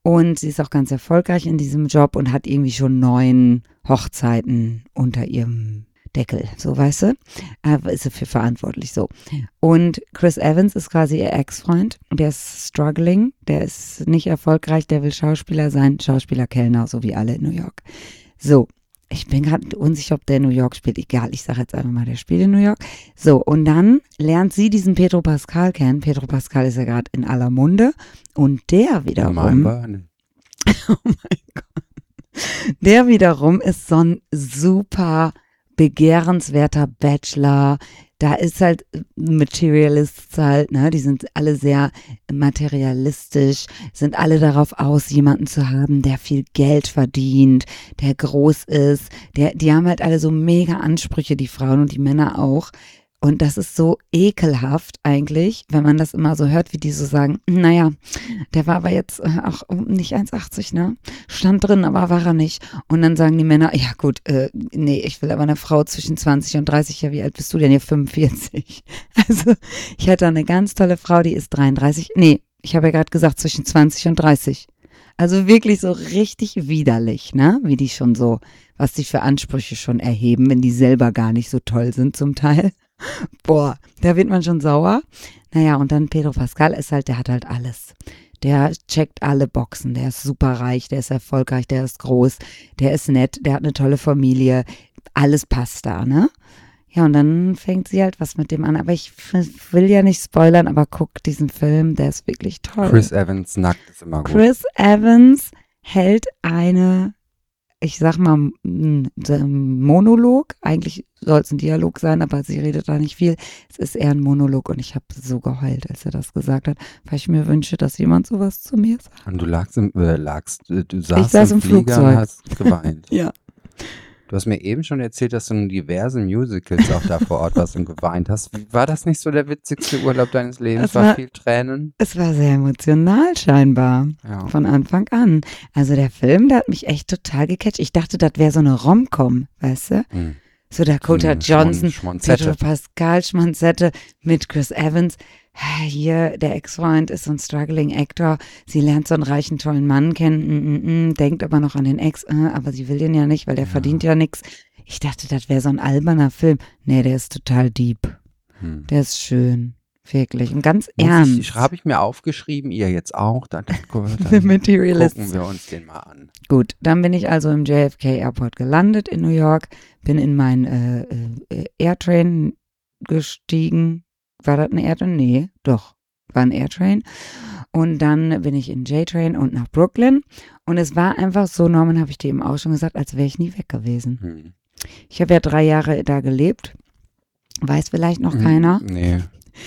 Und sie ist auch ganz erfolgreich in diesem Job und hat irgendwie schon 9 Hochzeiten unter ihrem Deckel, so weißt du, ist sie für verantwortlich so. Und Chris Evans ist quasi ihr Ex-Freund, der ist struggling, der ist nicht erfolgreich, der will Schauspieler sein, Schauspieler-Kellner, so wie alle in New York. So, ich bin gerade unsicher, ob der in New York spielt, egal, ich sage jetzt einfach mal, der spielt in New York. So, und dann lernt sie diesen Pedro Pascal kennen, Pedro Pascal ist ja gerade in aller Munde und der wiederum, oh mein Gott, der wiederum ist so ein super begehrenswerter Bachelor, da ist halt Materialists halt, ne, die sind alle sehr materialistisch, sind alle darauf aus, jemanden zu haben, der viel Geld verdient, der groß ist, die haben halt alle so mega Ansprüche, die Frauen und die Männer auch. Und das ist so ekelhaft eigentlich, wenn man das immer so hört, wie die so sagen, naja, der war aber jetzt auch nicht 1,80, ne? Stand drin, aber war er nicht. Und dann sagen die Männer, ja gut, nee, ich will aber eine Frau zwischen 20 und 30. Ja, wie alt bist du denn hier? 45. Also ich hätte eine ganz tolle Frau, die ist 33. Nee, ich habe ja gerade gesagt zwischen 20 und 30. Also wirklich so richtig widerlich, ne? Wie die schon so, was die für Ansprüche schon erheben, wenn die selber gar nicht so toll sind zum Teil. Boah, da wird man schon sauer. Naja, und dann Pedro Pascal ist halt, der hat halt alles. Der checkt alle Boxen, der ist super reich, der ist erfolgreich, der ist groß, der ist nett, der hat eine tolle Familie, alles passt da, ne? Ja, und dann fängt sie halt was mit dem an, aber ich will ja nicht spoilern, aber guck diesen Film, der ist wirklich toll. Chris Evans nackt ist immer gut. Chris Evans hält eine, ich sag mal, Monolog. Eigentlich soll es ein Dialog sein, aber sie redet da nicht viel. Es ist eher ein Monolog und ich habe so geheult, als er das gesagt hat, weil ich mir wünsche, dass jemand sowas zu mir sagt. Und du du Ich saß im Flieger Flugzeug. und hast geweint. Ja. Du hast mir eben schon erzählt, dass du in diversen Musicals auch da vor Ort warst und geweint hast. War das nicht so der witzigste Urlaub deines Lebens? War viel Tränen? Es war sehr emotional scheinbar, von Anfang an. Also der Film, der hat mich echt total gecatcht. Ich dachte, das wäre so eine Rom-Com, weißt du? So Dakota Johnson, Pedro Pascal, Schmonzette mit Chris Evans. Hier, der Ex-Freund ist so ein struggling Actor. Sie lernt so einen reichen, tollen Mann kennen, denkt aber noch an den Ex, aber sie will den ja nicht, weil der verdient ja nichts. Ich dachte, das wäre so ein alberner Film. Nee, der ist total deep. Der ist schön. Wirklich. Und ganz ernst. Habe ich mir aufgeschrieben, ihr jetzt auch. Dann The Materialists. Gucken wir uns den mal an. Gut, dann bin ich also im JFK Airport gelandet in New York, bin in meinen Airtrain gestiegen. War das ein Airtrain? Nee, doch, war ein Airtrain. Und dann bin ich in J-Train und nach Brooklyn. Und es war einfach so, Norman, habe ich dir eben auch schon gesagt, als wäre ich nie weg gewesen. Ich habe ja 3 Jahre da gelebt. Weiß vielleicht noch keiner. Nee.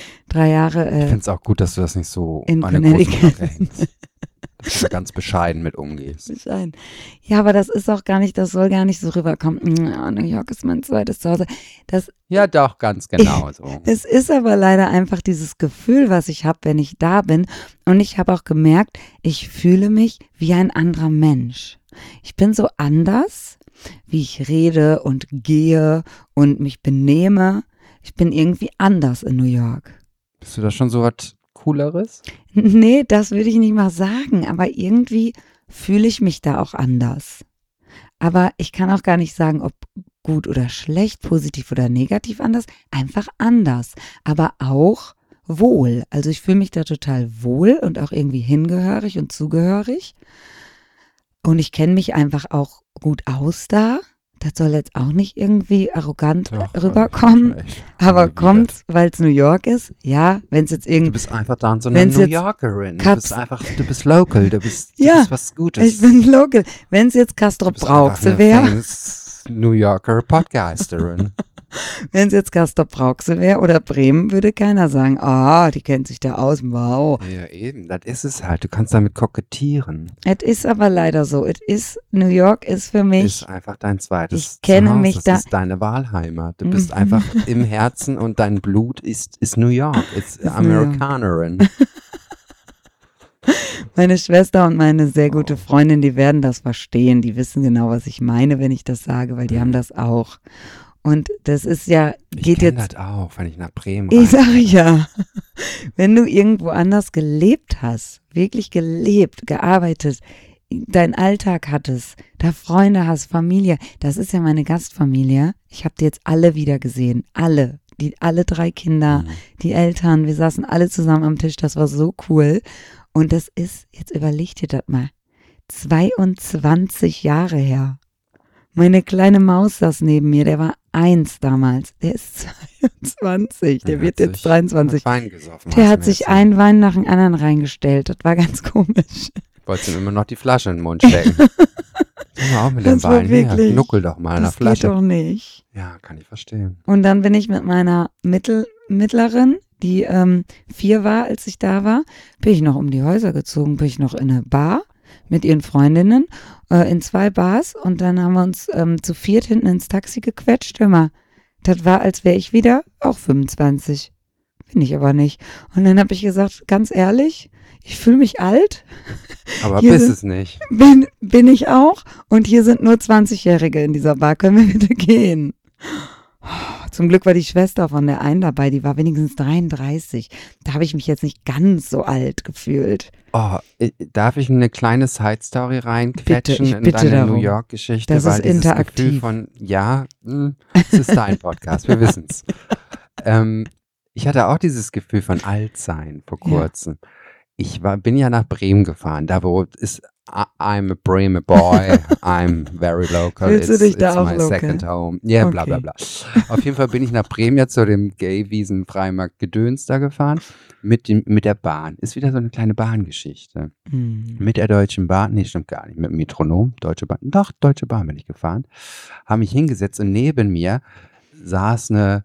3 Jahre. Ich finde es auch gut, dass du das nicht so in an der großen Glocke hängst. Dass du ganz bescheiden mit umgehst. Bescheiden. Ja, aber das ist auch gar nicht, das soll gar nicht so rüberkommen. New York ist mein zweites Zuhause. Ja, doch, ganz genau so. Es ist aber leider einfach dieses Gefühl, was ich habe, wenn ich da bin. Und ich habe auch gemerkt, ich fühle mich wie ein anderer Mensch. Ich bin so anders, wie ich rede und gehe und mich benehme. Ich bin irgendwie anders in New York. Bist du da schon so was Cooleres? Nee, das würde ich nicht mal sagen, aber irgendwie fühle ich mich da auch anders. Aber ich kann auch gar nicht sagen, ob gut oder schlecht, positiv oder negativ anders, einfach anders, aber auch wohl. Also ich fühle mich da total wohl und auch irgendwie hingehörig und zugehörig. Und ich kenne mich einfach auch gut aus da. Das soll jetzt auch nicht irgendwie arrogant rüberkommen, aber kommt, weil es New York ist. Ja, wenn es jetzt irgendwie... Du bist einfach dann so eine New Yorkerin. Du bist local, du bist was Gutes. Ich bin local. Wenn es jetzt Castrop Rauxel wäre... New Yorker Podcasterin. Wenn es jetzt Castrop Rauxel wäre oder Bremen, würde keiner sagen, die kennt sich da aus, wow. Ja, eben, das ist es halt. Du kannst damit kokettieren. Es ist aber leider so. New York ist für mich... Ist einfach dein zweites Ich kenne Zuhause. mich da... Das ist deine Wahlheimat. Du bist einfach im Herzen und dein Blut ist New York. Ist Amerikanerin. Meine Schwester und meine sehr gute Freundin, die werden das verstehen. Die wissen genau, was ich meine, wenn ich das sage, weil die haben das auch. Und das ist ja, ich kenne das auch, wenn ich nach Bremen Ich sage ja, wenn du irgendwo anders gelebt hast, wirklich gelebt, gearbeitet, deinen Alltag hattest, da Freunde hast, Familie, das ist ja meine Gastfamilie. Ich habe die jetzt alle wieder gesehen, alle 3 Kinder, die Eltern, wir saßen alle zusammen am Tisch, das war so cool. Und das ist, jetzt überleg dir das mal, 22 Jahre her. Meine kleine Maus saß neben mir, der war 1 damals, der ist 22, der wird jetzt 23. Der hat sich einen Wein nach dem anderen reingestellt, das war ganz komisch. Wolltest du ihm immer noch die Flasche in den Mund stecken? Auch mit dem Wein. Hier, nuckel doch mal in der Flasche. Das geht doch nicht. Ja, kann ich verstehen. Und dann bin ich mit meiner Mittleren, die 4 war, als ich da war, bin ich noch um die Häuser gezogen, bin ich noch in eine Bar mit ihren Freundinnen, in 2 Bars und dann haben wir uns zu 4 hinten ins Taxi gequetscht. Hör mal, das war, als wäre ich wieder auch 25. Bin ich aber nicht. Und dann habe ich gesagt, ganz ehrlich, ich fühle mich alt. Aber bist es nicht. Bin ich auch. Und hier sind nur 20-Jährige in dieser Bar. Können wir bitte gehen? Zum Glück war die Schwester von der einen dabei, die war wenigstens 33. Da habe ich mich jetzt nicht ganz so alt gefühlt. Oh, darf ich eine kleine Side-Story reinquetschen in deine darum. New York-Geschichte? Das ist dieses interaktiv. Gefühl von, es ist dein Podcast, wir wissen's. Ich hatte auch dieses Gefühl von Altsein vor kurzem. Ich bin ja nach Bremen gefahren, da wo ist I'm a Bremen boy, I'm very local, Willst du dich da auch my local? second home. Ja, bla bla bla. Auf jeden Fall bin ich nach Bremen ja zu dem Gay-Wiesen-Freimarkt Gedöns da gefahren mit der Bahn. Ist wieder so eine kleine Bahngeschichte. Mit der Deutschen Bahn, nee, stimmt gar nicht, mit dem Metronom, Deutsche Bahn, doch, Deutsche Bahn bin ich gefahren, habe mich hingesetzt und neben mir saß eine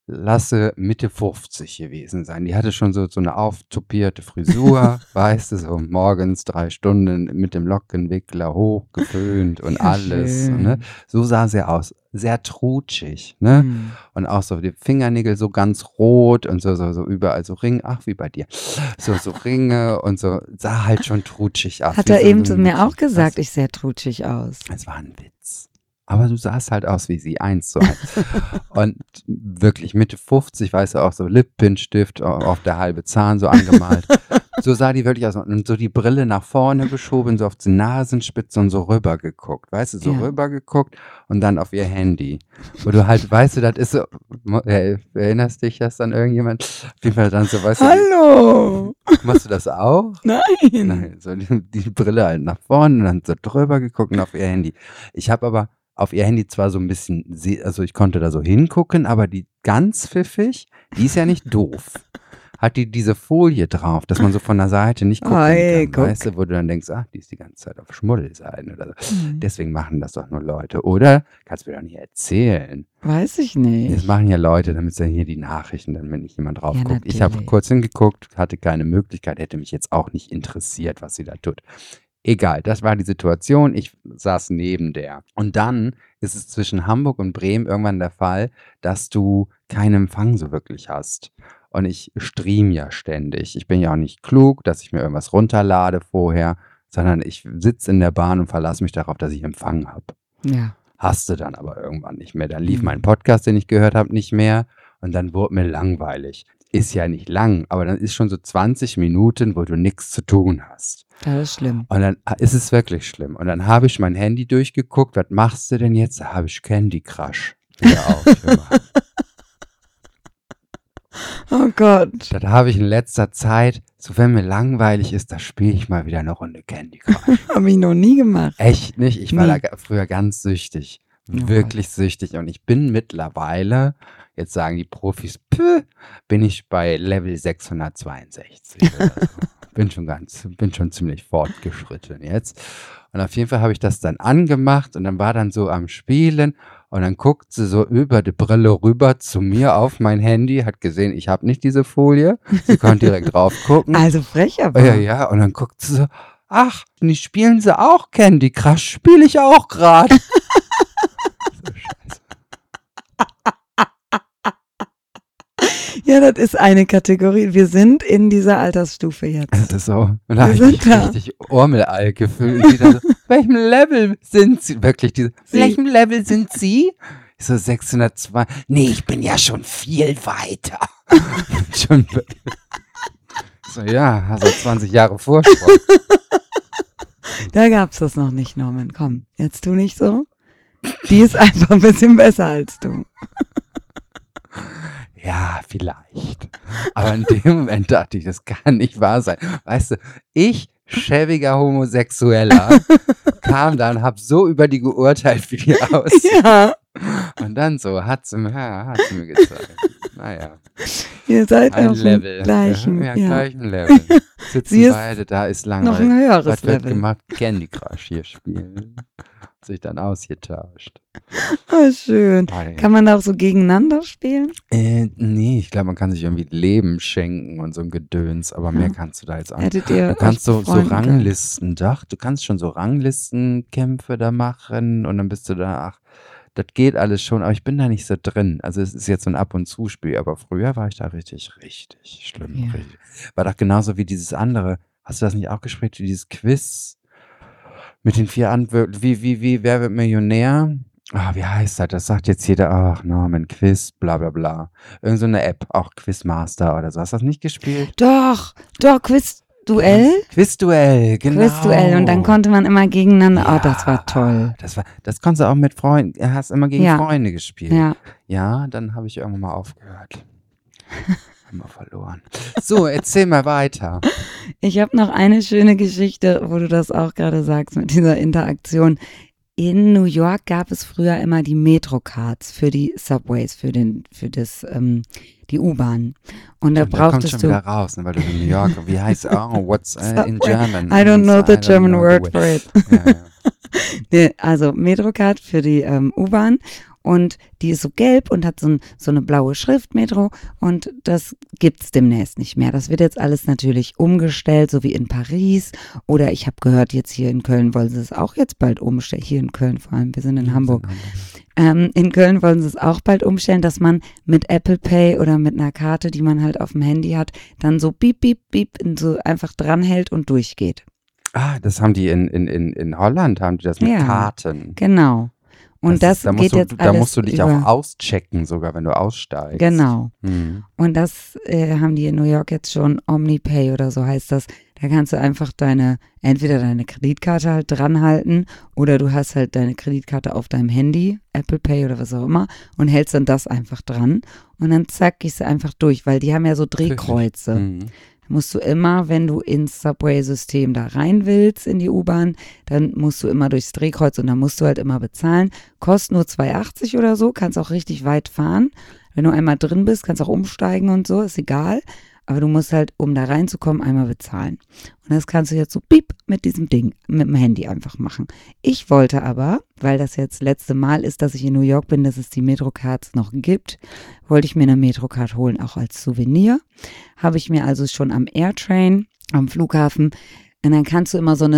Lasse Mitte 50 gewesen sein. Die hatte schon so eine auftopierte Frisur, weißt du, so morgens 3 Stunden mit dem Lockenwickler hochgeföhnt und alles. Ne? So sah sie aus. Sehr trutschig, ne? Und auch so die Fingernägel so ganz rot und so überall so Ringe, ach, wie bei dir. So Ringe und so, sah halt schon trutschig aus. Hat er eben zu mir auch gesagt, ich sehe trutschig aus. Es war ein Witz. Aber du sahst halt aus wie sie, 1:1. Und wirklich Mitte 50, weißt du, auch so Lippenstift auf der halbe Zahn so angemalt. So sah die wirklich aus. Und so die Brille nach vorne geschoben, so auf die Nasenspitze und so rüber geguckt. Weißt du, so rüber geguckt und dann auf ihr Handy. Wo du halt, weißt du, das ist so, erinnerst dich das dann irgendjemand? Auf jeden Fall dann so, weißt du. Hallo! Machst du das auch? Nein. So die Brille halt nach vorne und dann so drüber geguckt und auf ihr Handy. Ich habe aber auf ihr Handy zwar so ein bisschen, also ich konnte da so hingucken, aber die ganz pfiffig, die ist ja nicht doof. Hat die diese Folie drauf, dass man so von der Seite nicht gucken kann, weißt du, wo du dann denkst, ach, die ist die ganze Zeit auf Schmuddelseiten oder so. Deswegen machen das doch nur Leute, oder? Kannst du mir doch nicht erzählen. Weiß ich nicht. Das machen ja Leute, damit dann hier die Nachrichten, damit nicht jemand drauf guckt. Natürlich. Ich habe kurz hingeguckt, hatte keine Möglichkeit, hätte mich jetzt auch nicht interessiert, was sie da tut. Egal, das war die Situation, ich saß neben der. Und dann ist es zwischen Hamburg und Bremen irgendwann der Fall, dass du keinen Empfang so wirklich hast. Und ich stream ja ständig. Ich bin ja auch nicht klug, dass ich mir irgendwas runterlade vorher, sondern ich sitze in der Bahn und verlasse mich darauf, dass ich Empfang habe. Ja. Hast du dann aber irgendwann nicht mehr. Dann lief mein Podcast, den ich gehört habe, nicht mehr. Und dann wurde mir langweilig. Ist ja nicht lang, aber dann ist schon so 20 Minuten, wo du nichts zu tun hast. Das ist schlimm. Und dann ist es wirklich schlimm. Und dann habe ich mein Handy durchgeguckt. Was machst du denn jetzt? Da habe ich Candy Crush wieder aufgemacht. Oh Gott. Das habe ich in letzter Zeit, so wenn mir langweilig ist, da spiele ich mal wieder eine Runde Candy Crush. Habe ich noch nie gemacht. Echt nicht? Ich war da früher ganz süchtig. Wirklich süchtig. Und ich bin mittlerweile, jetzt sagen die Profis, bin ich bei Level 662 oder so. Bin schon ziemlich fortgeschritten jetzt. Und auf jeden Fall habe ich das dann angemacht und dann war dann so am Spielen und dann guckt sie so über die Brille rüber zu mir auf mein Handy, hat gesehen, ich habe nicht diese Folie. Sie konnte direkt drauf gucken. Also frech aber. Ja, und dann guckt sie so, ach, nicht spielen sie auch Candy Crush, spiele ich auch gerade. So scheiße. Ja, das ist eine Kategorie. Wir sind in dieser Altersstufe jetzt. Das ist so. Und da habe ich mich richtig Ormelall gefühlt. Und so, welchem Level sind Sie? Wirklich, welchem Level sind Sie? Ich so 602. Nee, ich bin ja schon viel weiter. Schon So, ja, hast du 20 Jahre Vorsprung. Da gab's das noch nicht, Norman. Komm, jetzt tu nicht so. Die ist einfach ein bisschen besser als du. Ja, vielleicht. Aber in dem Moment dachte ich, das kann nicht wahr sein. Weißt du, ich, schäbiger Homosexueller, kam da und hab so über die geurteilt, wie die aussieht. Ja, Und dann so, hat sie mir gezeigt. Naja, ihr seid ein auf dem Level. gleichen. Ja, Ja. gleichen Level. Sitzen Sie ist beide, da ist Noch langweilig. ein höheres Was wird Level. gemacht? Candy Crush hier spielen. Sich dann ausgetauscht. Oh, schön. Hi. Kann man da auch so gegeneinander spielen? Nee, ich glaube, man kann sich irgendwie Leben schenken und so ein Gedöns, aber mehr Ja. kannst du da jetzt auch nicht. Hättet ihr Du kannst euch so befreunden können? Ranglisten, doch, du kannst schon so Ranglistenkämpfe da machen und dann bist du da, ach, das geht alles schon, aber ich bin da nicht so drin. Also es ist jetzt so ein Ab- und Zuspiel, aber früher war ich da richtig schlimm. Ja. Richtig. War doch genauso wie dieses andere. Hast du das nicht auch gespielt, wie dieses Quiz mit den 4 Antworten, wie, wer wird Millionär? Ah, wie heißt das? Das sagt jetzt jeder, ach, Norman, Quiz, bla bla bla. Irgend so eine App, auch Quizmaster oder so. Hast du das nicht gespielt? Doch, Quizduell. Quizduell, genau. Quizduell. Und dann konnte man immer gegeneinander. Oh, das war toll. Das konntest du auch mit Freunden. Du hast immer gegen Ja. Freunde gespielt. Ja. Ja, dann habe ich irgendwann mal aufgehört. Immer verloren. So, erzähl mal weiter. Ich habe noch eine schöne Geschichte, wo du das auch gerade sagst mit dieser Interaktion. In New York gab es früher immer die Metrocards für die Subways, für die U-Bahn. Und da Und kommt brauchtest schon du. wieder raus, ne, weil du in New York, wie heißt, what's in Subway. German? I don't know the I don't German know the word way. for it. Ja, ja. Nee, also Metrocard für die U-Bahn und die ist so gelb und hat so eine blaue Schrift, Metro, und das gibt's demnächst nicht mehr. Das wird jetzt alles natürlich umgestellt, so wie in Paris, oder ich habe gehört, jetzt hier in Köln wollen sie es auch jetzt bald umstellen, hier in Köln vor allem, wir sind in Hamburg. In Köln wollen sie es auch bald umstellen, dass man mit Apple Pay oder mit einer Karte, die man halt auf dem Handy hat, dann so piep, piep, piep, so einfach dranhält und durchgeht. Ah, das haben die in Holland, haben die das mit Ja. Karten. Genau. Und das da musst geht du, jetzt Da alles musst du dich über, auch auschecken, sogar wenn du aussteigst. Genau. Hm. Und das haben die in New York jetzt schon, OmniPay oder so heißt das. Da kannst du einfach entweder deine Kreditkarte halt dranhalten oder du hast halt deine Kreditkarte auf deinem Handy, Apple Pay oder was auch immer, und hältst dann das einfach dran und dann zack, gehst du einfach durch, weil die haben ja so Drehkreuze. Hm. Musst du immer, wenn du ins Subway-System da rein willst, in die U-Bahn, dann musst du immer durchs Drehkreuz und dann musst du halt immer bezahlen. Kostet nur 2,80 oder so, kannst auch richtig weit fahren. Wenn du einmal drin bist, kannst auch umsteigen und so, ist egal. Aber du musst halt, um da reinzukommen, einmal bezahlen. Und das kannst du jetzt so piep mit diesem Ding, mit dem Handy einfach machen. Ich wollte aber, weil das jetzt das letzte Mal ist, dass ich in New York bin, dass es die Metrocards noch gibt, wollte ich mir eine Metrocard holen, auch als Souvenir. Habe ich mir also schon am Airtrain, am Flughafen, und dann kannst du immer so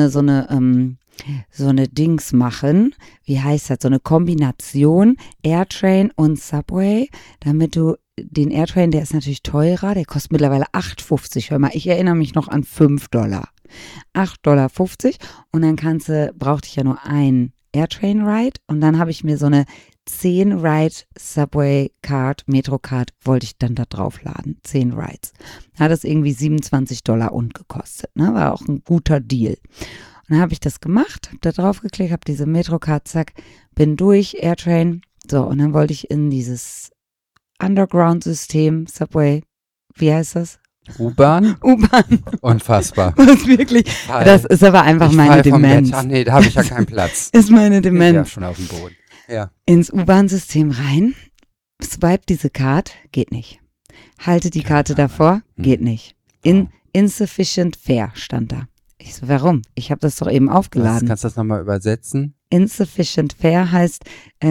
eine Dings machen, wie heißt das, so eine Kombination Airtrain und Subway, damit du den Airtrain, der ist natürlich teurer, der kostet mittlerweile 8,50. Hör mal, ich erinnere mich noch an $5. 8,50 Dollar und dann brauchte ich ja nur ein Airtrain-Ride und dann habe ich mir so eine 10-Ride Subway-Card, Metro-Card wollte ich dann da draufladen. 10 Rides. Hat das irgendwie $27 und gekostet, ne? War auch ein guter Deal. Und dann habe ich das gemacht, habe da drauf geklickt, habe diese Metro-Card, zack, bin durch, Airtrain. So, und dann wollte ich in dieses Underground-System, Subway, wie heißt das? U-Bahn? U-Bahn. Unfassbar. Was wirklich, das ist aber einfach Ich meine fall vom Demenz. Bett. Ach nee, da habe ich ja keinen Platz. Ist meine Ich bin Demenz. ja schon auf dem Boden. Ja. Ins U-Bahn-System rein, swipe diese Card, geht nicht. Halte die Karte davor, geht nicht. Insufficient Fare stand da. Ich so, warum? Ich habe das doch eben aufgeladen. Kannst du das nochmal übersetzen? Insufficient Fare heißt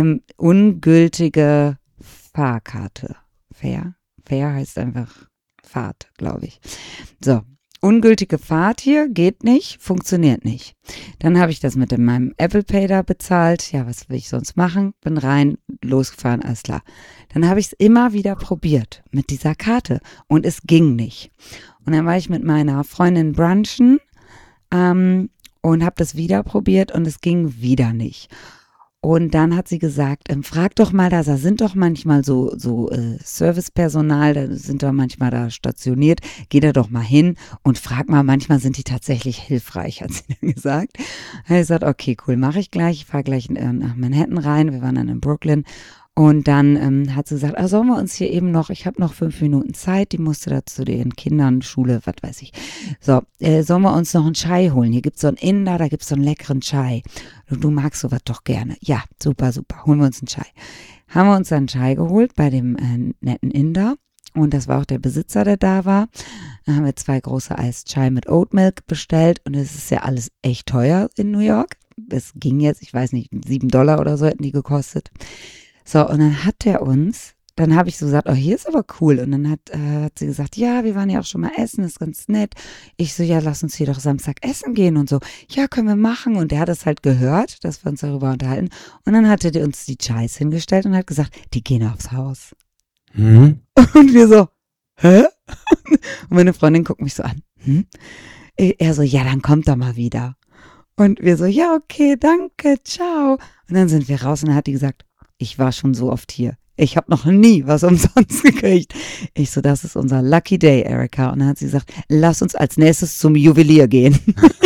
ungültige Fahrkarte. Fare heißt einfach Fahrt, glaube ich. So, ungültige Fahrt hier, geht nicht, funktioniert nicht. Dann habe ich das mit meinem Apple Pay da bezahlt. Ja, was will ich sonst machen? Bin rein, losgefahren, alles klar. Dann habe ich es immer wieder probiert mit dieser Karte und es ging nicht. Und dann war ich mit meiner Freundin brunchen und habe das wieder probiert und es ging wieder nicht. Und dann hat sie gesagt, frag doch mal, da sind doch manchmal so Servicepersonal, da sind doch manchmal da stationiert, geh da doch mal hin und frag mal, manchmal sind die tatsächlich hilfreich, hat sie dann gesagt. Da habe ich gesagt, okay, cool, mache ich gleich, ich fahre gleich nach Manhattan rein, wir waren dann in Brooklyn. Und dann hat sie gesagt, sollen wir uns hier eben noch, ich habe noch 5 Minuten Zeit, die musste da zu den Kindern, Schule, was weiß ich. So, sollen wir uns noch einen Chai holen? Hier gibt's so einen Inder, da gibt's so einen leckeren Chai. Du magst sowas doch gerne. Ja, super, holen wir uns einen Chai. Haben wir uns dann einen Chai geholt bei dem netten Inder. Und das war auch der Besitzer, der da war. Dann haben wir 2 große Eischai mit Oat Milk bestellt. Und es ist ja alles echt teuer in New York. Es ging jetzt, ich weiß nicht, $7 oder so hätten die gekostet. So, und dann hat der uns, dann habe ich so gesagt, hier ist aber cool. Und dann hat sie gesagt, ja, wir waren ja auch schon mal essen, ist ganz nett. Ich so, ja, lass uns hier doch Samstag essen gehen und so. Ja, können wir machen. Und der hat es halt gehört, dass wir uns darüber unterhalten. Und dann hatte der uns die Chais hingestellt und hat gesagt, die gehen aufs Haus. Und wir so, hä? Und meine Freundin guckt mich so an. Er so, ja, dann kommt doch mal wieder. Und wir so, ja, okay, danke, ciao. Und dann sind wir raus und dann hat die gesagt, ich war schon so oft hier. Ich habe noch nie was umsonst gekriegt. Ich so, das ist unser Lucky Day, Erika. Und dann hat sie gesagt, lass uns als nächstes zum Juwelier gehen.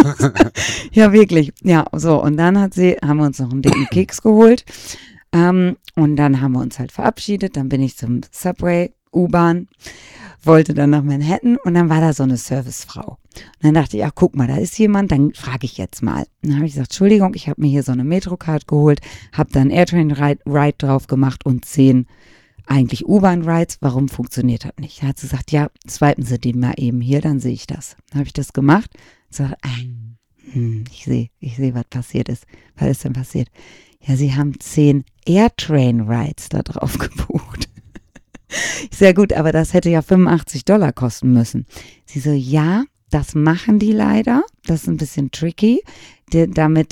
Ja, wirklich. Ja, so. Und dann haben wir uns noch einen dicken Keks geholt. Und dann haben wir uns halt verabschiedet. Dann bin ich zum Subway, U-Bahn, wollte dann nach Manhattan und dann war da so eine Servicefrau. Und dann dachte ich, ja, guck mal, da ist jemand, dann frage ich jetzt mal. Und dann habe ich gesagt, Entschuldigung, ich habe mir hier so eine Metrocard geholt, habe dann Airtrain-Ride drauf gemacht und 10 eigentlich U-Bahn-Rides. Warum funktioniert das nicht? Da hat sie gesagt, ja, swipen Sie die mal eben hier, dann sehe ich das. Dann habe ich das gemacht. Ich sehe, was passiert ist. Was ist denn passiert? Ja, sie haben 10 Airtrain-Rides da drauf gebucht. Sehr gut, aber das hätte ja $85 kosten müssen. Sie so, ja, das machen die leider. Das ist ein bisschen tricky. Damit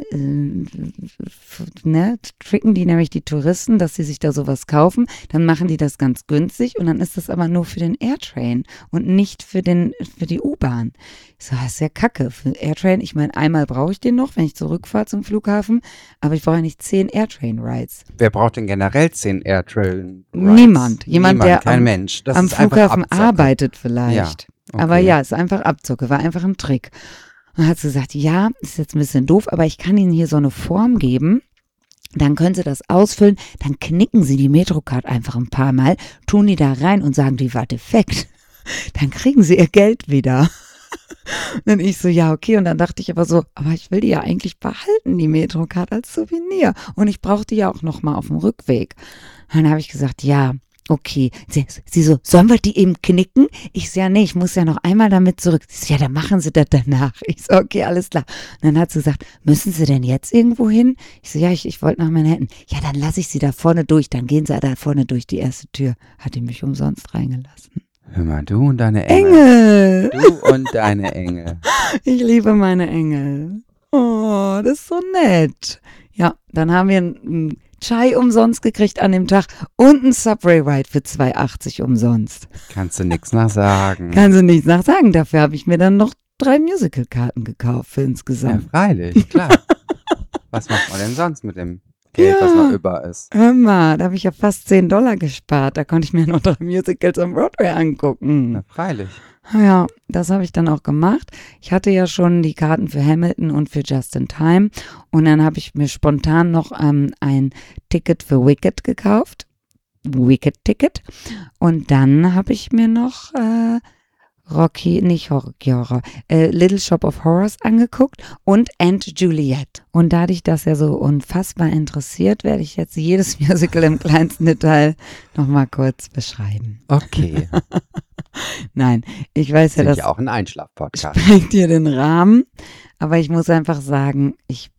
tricken die nämlich die Touristen, dass sie sich da sowas kaufen. Dann machen die das ganz günstig und dann ist das aber nur für den Airtrain und nicht für die U-Bahn. Ich so, das ist ja kacke. Für Airtrain, ich meine, einmal brauche ich den noch, wenn ich zurückfahre zum Flughafen, aber ich brauche ja nicht 10 Airtrain-Rides. Wer braucht denn generell 10 Airtrain-Rides? Niemand. Jemand, der kein Mensch. Das am ist einfach Flughafen Abzocke. arbeitet vielleicht. Ja, okay. Aber ja, ist einfach Abzocke, war einfach ein Trick. Und hat sie gesagt, ja, ist jetzt ein bisschen doof, aber ich kann Ihnen hier so eine Form geben. Dann können Sie das ausfüllen, dann knicken Sie die Metrocard einfach ein paar Mal, tun die da rein und sagen, die war defekt. Dann kriegen Sie Ihr Geld wieder. Und dann ich so, ja, okay. Und dann dachte ich aber so, aber ich will die ja eigentlich behalten, die Metrocard als Souvenir. Und ich brauche die ja auch nochmal auf dem Rückweg. Und dann habe ich gesagt, ja, okay. Sie so, sollen wir die eben knicken? Ich so, ja, nee, ich muss ja noch einmal damit zurück. Sie so, ja, dann machen Sie das danach. Ich so, okay, alles klar. Und dann hat sie gesagt, müssen Sie denn jetzt irgendwo hin? Ich so, ja, ich wollte nach Manhattan. Ja, dann lasse ich Sie da vorne durch. Dann gehen Sie da vorne durch die erste Tür. Hat die mich umsonst reingelassen. Hör mal, du und deine Engel. Du und deine Engel. Ich liebe meine Engel. Oh, das ist so nett. Ja, dann haben wir einen Chai umsonst gekriegt an dem Tag und einen Subway-Ride für $2,80 umsonst. Kannst du nichts nach sagen. Kannst du nichts nach sagen. Dafür habe ich mir dann noch 3 Musical-Karten gekauft für Ja, insgesamt. freilich, klar. Was macht man denn sonst mit dem Geld, was noch über ist? Hör mal, da habe ich ja fast $10 gespart. Da konnte ich mir noch 3 Musicals am Broadway angucken. Na, freilich. Ja, das habe ich dann auch gemacht. Ich hatte ja schon die Karten für Hamilton und für Just in Time und dann habe ich mir spontan noch ein Ticket für Wicked gekauft. Wicked-Ticket. Und dann habe ich mir noch Little Shop of Horrors angeguckt und And Juliet. Und da dich das ja so unfassbar interessiert, werde ich jetzt jedes Musical im kleinsten Detail nochmal kurz beschreiben. Okay. Nein, ich weiß ja, Sind das ja auch ein Einschlaf-Podcast. sprengt dir den Rahmen, aber ich muss einfach sagen,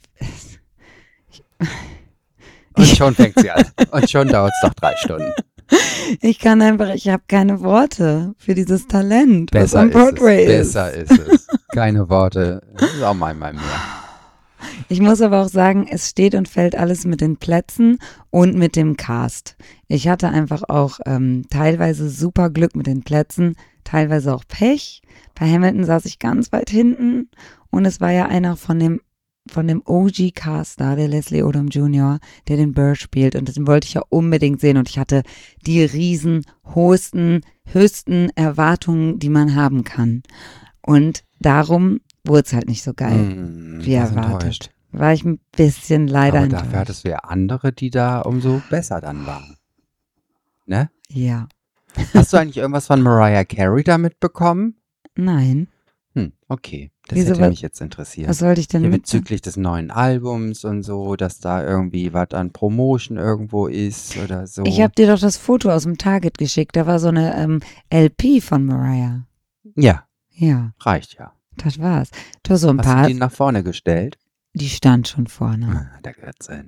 Und schon fängt sie an. Und schon dauert es doch 3 Stunden. ich habe keine Worte für dieses Talent, was Besser am ist Broadway es. ist. Besser ist es. Keine Worte. Das ist auch manchmal mehr. Ich muss aber auch sagen, es steht und fällt alles mit den Plätzen und mit dem Cast. Ich hatte einfach auch teilweise super Glück mit den Plätzen, teilweise auch Pech. Bei Hamilton saß ich ganz weit hinten und es war ja einer von dem von dem OG-Caster, der Leslie Odom Jr., der den Burr spielt. Und den wollte ich ja unbedingt sehen. Und ich hatte die höchsten Erwartungen, die man haben kann. Und darum wurde es halt nicht so geil, wie erwartet. War ich ein bisschen leider enttäuscht. Aber dafür hattest du ja andere, die da umso besser dann waren. Ne? Ja. Hast du eigentlich irgendwas von Mariah Carey da mitbekommen? Nein. Okay, das hätte mich jetzt interessiert. Was sollte ich denn bezüglich des neuen Albums und so, dass da irgendwie was an Promotion irgendwo ist oder so. Ich habe dir doch das Foto aus dem Target geschickt. Da war so eine LP von Mariah. Ja. Ja. Reicht ja. Das war's. Du hast so ein Hast paar. du die nach vorne gestellt? Die stand schon vorne. Da gehört's hin.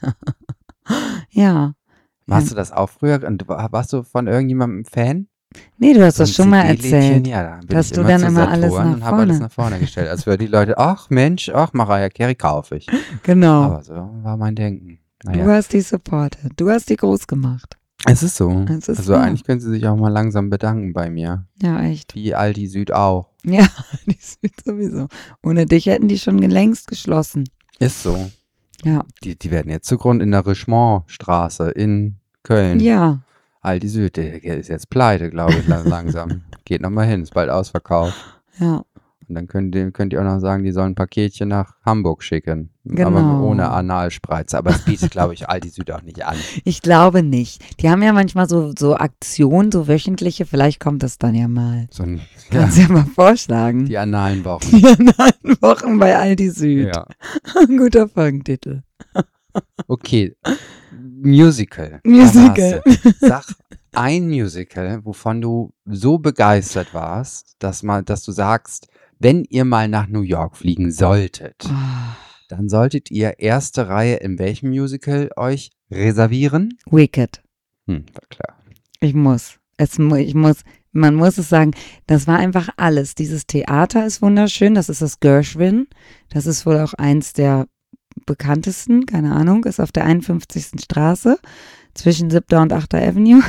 Ja. Warst du das auch früher? Und warst du von irgendjemandem Fan? Nee, du hast das schon mal erzählt, ja, da bin dass ich du immer dann zu immer alles Saturn nach und habe alles vorne. nach vorne gestellt. Als wäre die Leute, ach Mensch, ach Mariah Carey kaufe ich. Genau. Aber so war mein Denken. Naja. Du hast die supported. Du hast die groß gemacht. Es ist so. Es ist also so. eigentlich können sie sich auch mal langsam bedanken bei mir. Ja, echt. Wie Aldi Süd auch. Ja, die sind sowieso. Ohne dich hätten die schon längst geschlossen. Ist so. Ja. Die werden jetzt zugrunde in der Richemont-Straße in Köln. Ja. Aldi Süd, der ist jetzt pleite, glaube ich, langsam. Geht nochmal hin, ist bald ausverkauft. Ja. Und dann könnt ihr auch noch sagen, die sollen ein Paketchen nach Hamburg schicken. Genau. Aber ohne Analspreize. Aber das bietet, glaube ich, Aldi Süd auch nicht an. Ich glaube nicht. Die haben ja manchmal so Aktionen, so wöchentliche. Vielleicht kommt das dann ja mal. Kannst du ja mal vorschlagen. Die analen Wochen. Die analen Wochen bei Aldi Süd. Ja. Ein guter Folgentitel. Okay. Musical. Sag ein Musical, wovon du so begeistert warst, dass du sagst, wenn ihr mal nach New York fliegen solltet, dann solltet ihr erste Reihe in welchem Musical euch reservieren? Wicked. War klar. Man muss es sagen, das war einfach alles. Dieses Theater ist wunderschön, das ist das Gershwin. Das ist wohl auch eins der bekanntesten, keine Ahnung, ist auf der 51. Straße zwischen 7. und 8. Avenue.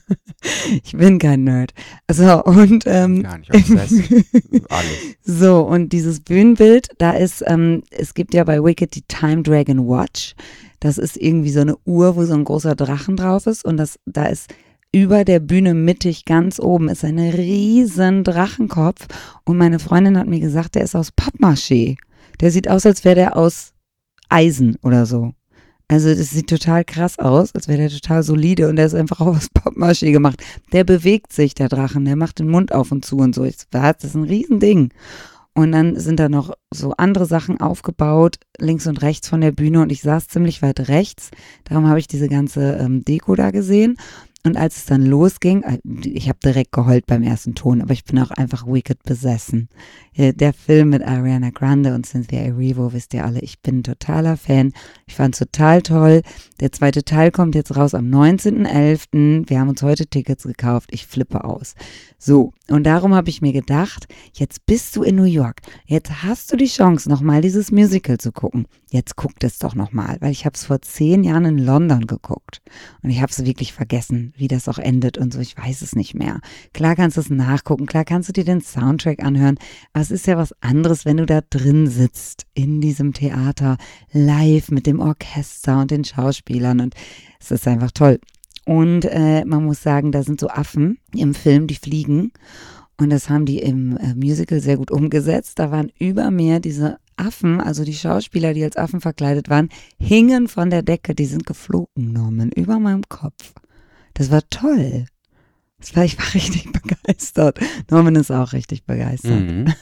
Ich bin kein Nerd. So, und Gar nicht obsessed. Alles. So, und dieses Bühnenbild, da ist, es gibt ja bei Wicked die Time Dragon Watch. Das ist irgendwie so eine Uhr, wo so ein großer Drachen drauf ist und da ist über der Bühne mittig ganz oben ist ein riesen Drachenkopf und meine Freundin hat mir gesagt, der ist aus Pappmaché. Der sieht aus, als wäre der aus Eisen oder so. Also das sieht total krass aus, als wäre der total solide und der ist einfach auch aus Pappmaché gemacht. Der bewegt sich, der Drachen, der macht den Mund auf und zu und so. Das ist ein Riesending. Und dann sind da noch so andere Sachen aufgebaut, links und rechts von der Bühne und ich saß ziemlich weit rechts. Darum habe ich diese ganze Deko da gesehen. Und als es dann losging, ich habe direkt geheult beim ersten Ton, aber ich bin auch einfach Wicked besessen. Der Film mit Ariana Grande und Cynthia Erivo, wisst ihr alle, ich bin ein totaler Fan. Ich fand es total toll. Der zweite Teil kommt jetzt raus am 19.11. Wir haben uns heute Tickets gekauft. Ich flippe aus. So, und darum habe ich mir gedacht, jetzt bist du in New York. Jetzt hast du die Chance, nochmal dieses Musical zu gucken. Jetzt guck das doch nochmal, weil ich habe es vor 10 Jahren in London geguckt. Und ich habe es wirklich vergessen, wie das auch endet und so. Ich weiß es nicht mehr. Klar kannst du es nachgucken, klar kannst du dir den Soundtrack anhören. Aber es ist ja was anderes, wenn du da drin sitzt, in diesem Theater, live mit dem Orchester und den Schauspielern. Und es ist einfach toll. Und man muss sagen, da sind so Affen im Film, die fliegen. Und das haben die im Musical sehr gut umgesetzt. Da waren über mir diese Affen, also die Schauspieler, die als Affen verkleidet waren, hingen von der Decke. Die sind geflogen, Norman, über meinem Kopf. Das war toll. Ich war richtig begeistert. Norman ist auch richtig begeistert. Mhm.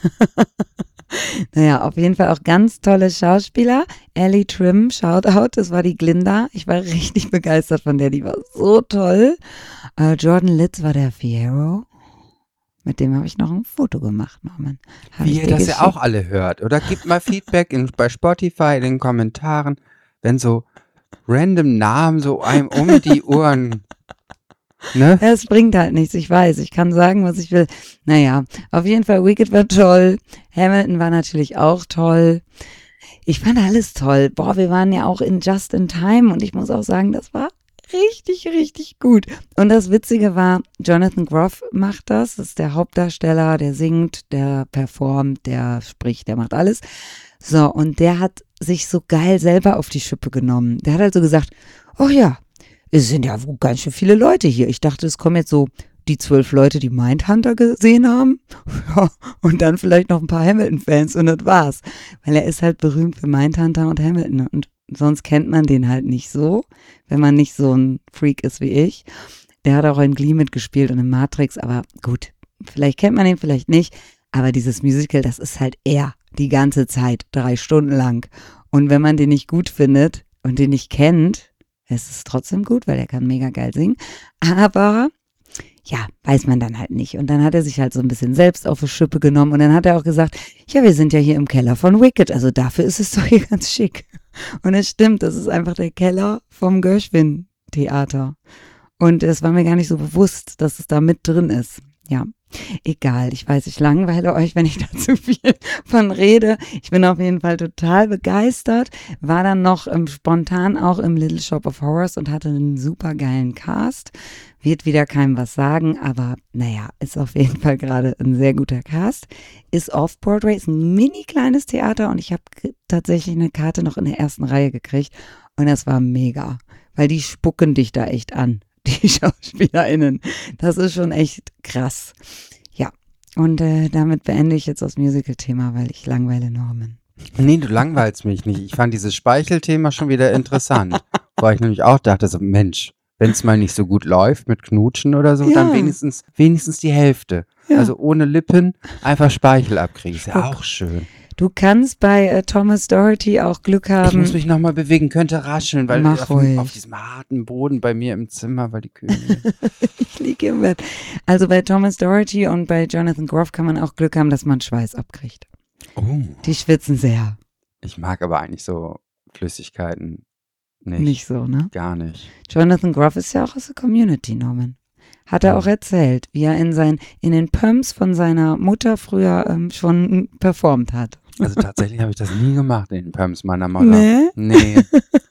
Naja, auf jeden Fall auch ganz tolle Schauspieler. Ellie Trim, Shoutout, das war die Glinda. Ich war richtig begeistert von der, die war so toll. Jordan Litz war der Fierro. Mit dem habe ich noch ein Foto gemacht, Norman. Wie ihr das ja auch alle hört. Oder gebt mal Feedback bei Spotify in den Kommentaren, wenn so random Namen so einem um die Ohren. Ne? Es bringt halt nichts, ich weiß. Ich kann sagen, was ich will. Naja, auf jeden Fall, Wicked war toll. Hamilton war natürlich auch toll. Ich fand alles toll. Boah, wir waren ja auch in Just in Time und ich muss auch sagen, das war richtig, richtig gut. Und das Witzige war, Jonathan Groff macht das. Das ist der Hauptdarsteller, der singt, der performt, der spricht, der macht alles. So, und der hat sich so geil selber auf die Schippe genommen. Der hat halt so gesagt, oh ja, es sind ja wohl ganz schön viele Leute hier. Ich dachte, es kommen jetzt so die 12 Leute, die Mindhunter gesehen haben. Ja, und dann vielleicht noch ein paar Hamilton-Fans und das war's. Weil er ist halt berühmt für Mindhunter und Hamilton. Und sonst kennt man den halt nicht so, wenn man nicht so ein Freak ist wie ich. Der hat auch in Glee mitgespielt und in Matrix, aber gut, vielleicht kennt man ihn, vielleicht nicht. Aber dieses Musical, das ist halt er die ganze Zeit, 3 Stunden lang. Und wenn man den nicht gut findet und den nicht kennt, ist es trotzdem gut, weil er kann mega geil singen. Aber ja, weiß man dann halt nicht. Und dann hat er sich halt so ein bisschen selbst auf die Schippe genommen und dann hat er auch gesagt, ja, wir sind ja hier im Keller von Wicked, also dafür ist es doch hier ganz schick. Und es stimmt, das ist einfach der Keller vom Gershwin-Theater. Und es war mir gar nicht so bewusst, dass es da mit drin ist. Ja, egal. Ich weiß, ich langweile euch, wenn ich da zu viel von rede. Ich bin auf jeden Fall total begeistert. War dann noch spontan auch im Little Shop of Horrors und hatte einen super geilen Cast. Wird wieder keinem was sagen, aber naja, ist auf jeden Fall gerade ein sehr guter Cast. Ist Off-Broadway, ist ein mini kleines Theater und ich habe tatsächlich eine Karte noch in der ersten Reihe gekriegt und das war mega, weil die spucken dich da echt an. Die SchauspielerInnen. Das ist schon echt krass. Ja, und damit beende ich jetzt das Musical-Thema, weil ich langweile Norman. Nee, du langweilst mich nicht. Ich fand dieses Speichelthema schon wieder interessant. Weil ich nämlich auch dachte, so Mensch, wenn es mal nicht so gut läuft mit Knutschen oder so, dann wenigstens die Hälfte. Ja. Also ohne Lippen einfach Speichel abkriegen. Ist ja auch schön. Du kannst bei Thomas Doherty auch Glück haben. Ich muss mich nochmal bewegen, könnte rascheln, weil auf diesem harten Boden bei mir im Zimmer, weil die Königin. Ich liege im Bett. Also bei Thomas Doherty und bei Jonathan Groff kann man auch Glück haben, dass man Schweiß abkriegt. Oh. Die schwitzen sehr. Ich mag aber eigentlich so Flüssigkeiten nicht. Nicht so, ne? Gar nicht. Jonathan Groff ist ja auch aus der Community, Norman. Hat er auch erzählt, wie er in den Pumps von seiner Mutter früher schon performt hat. Also tatsächlich habe ich das nie gemacht in den Pumps meiner Mutter. Nee.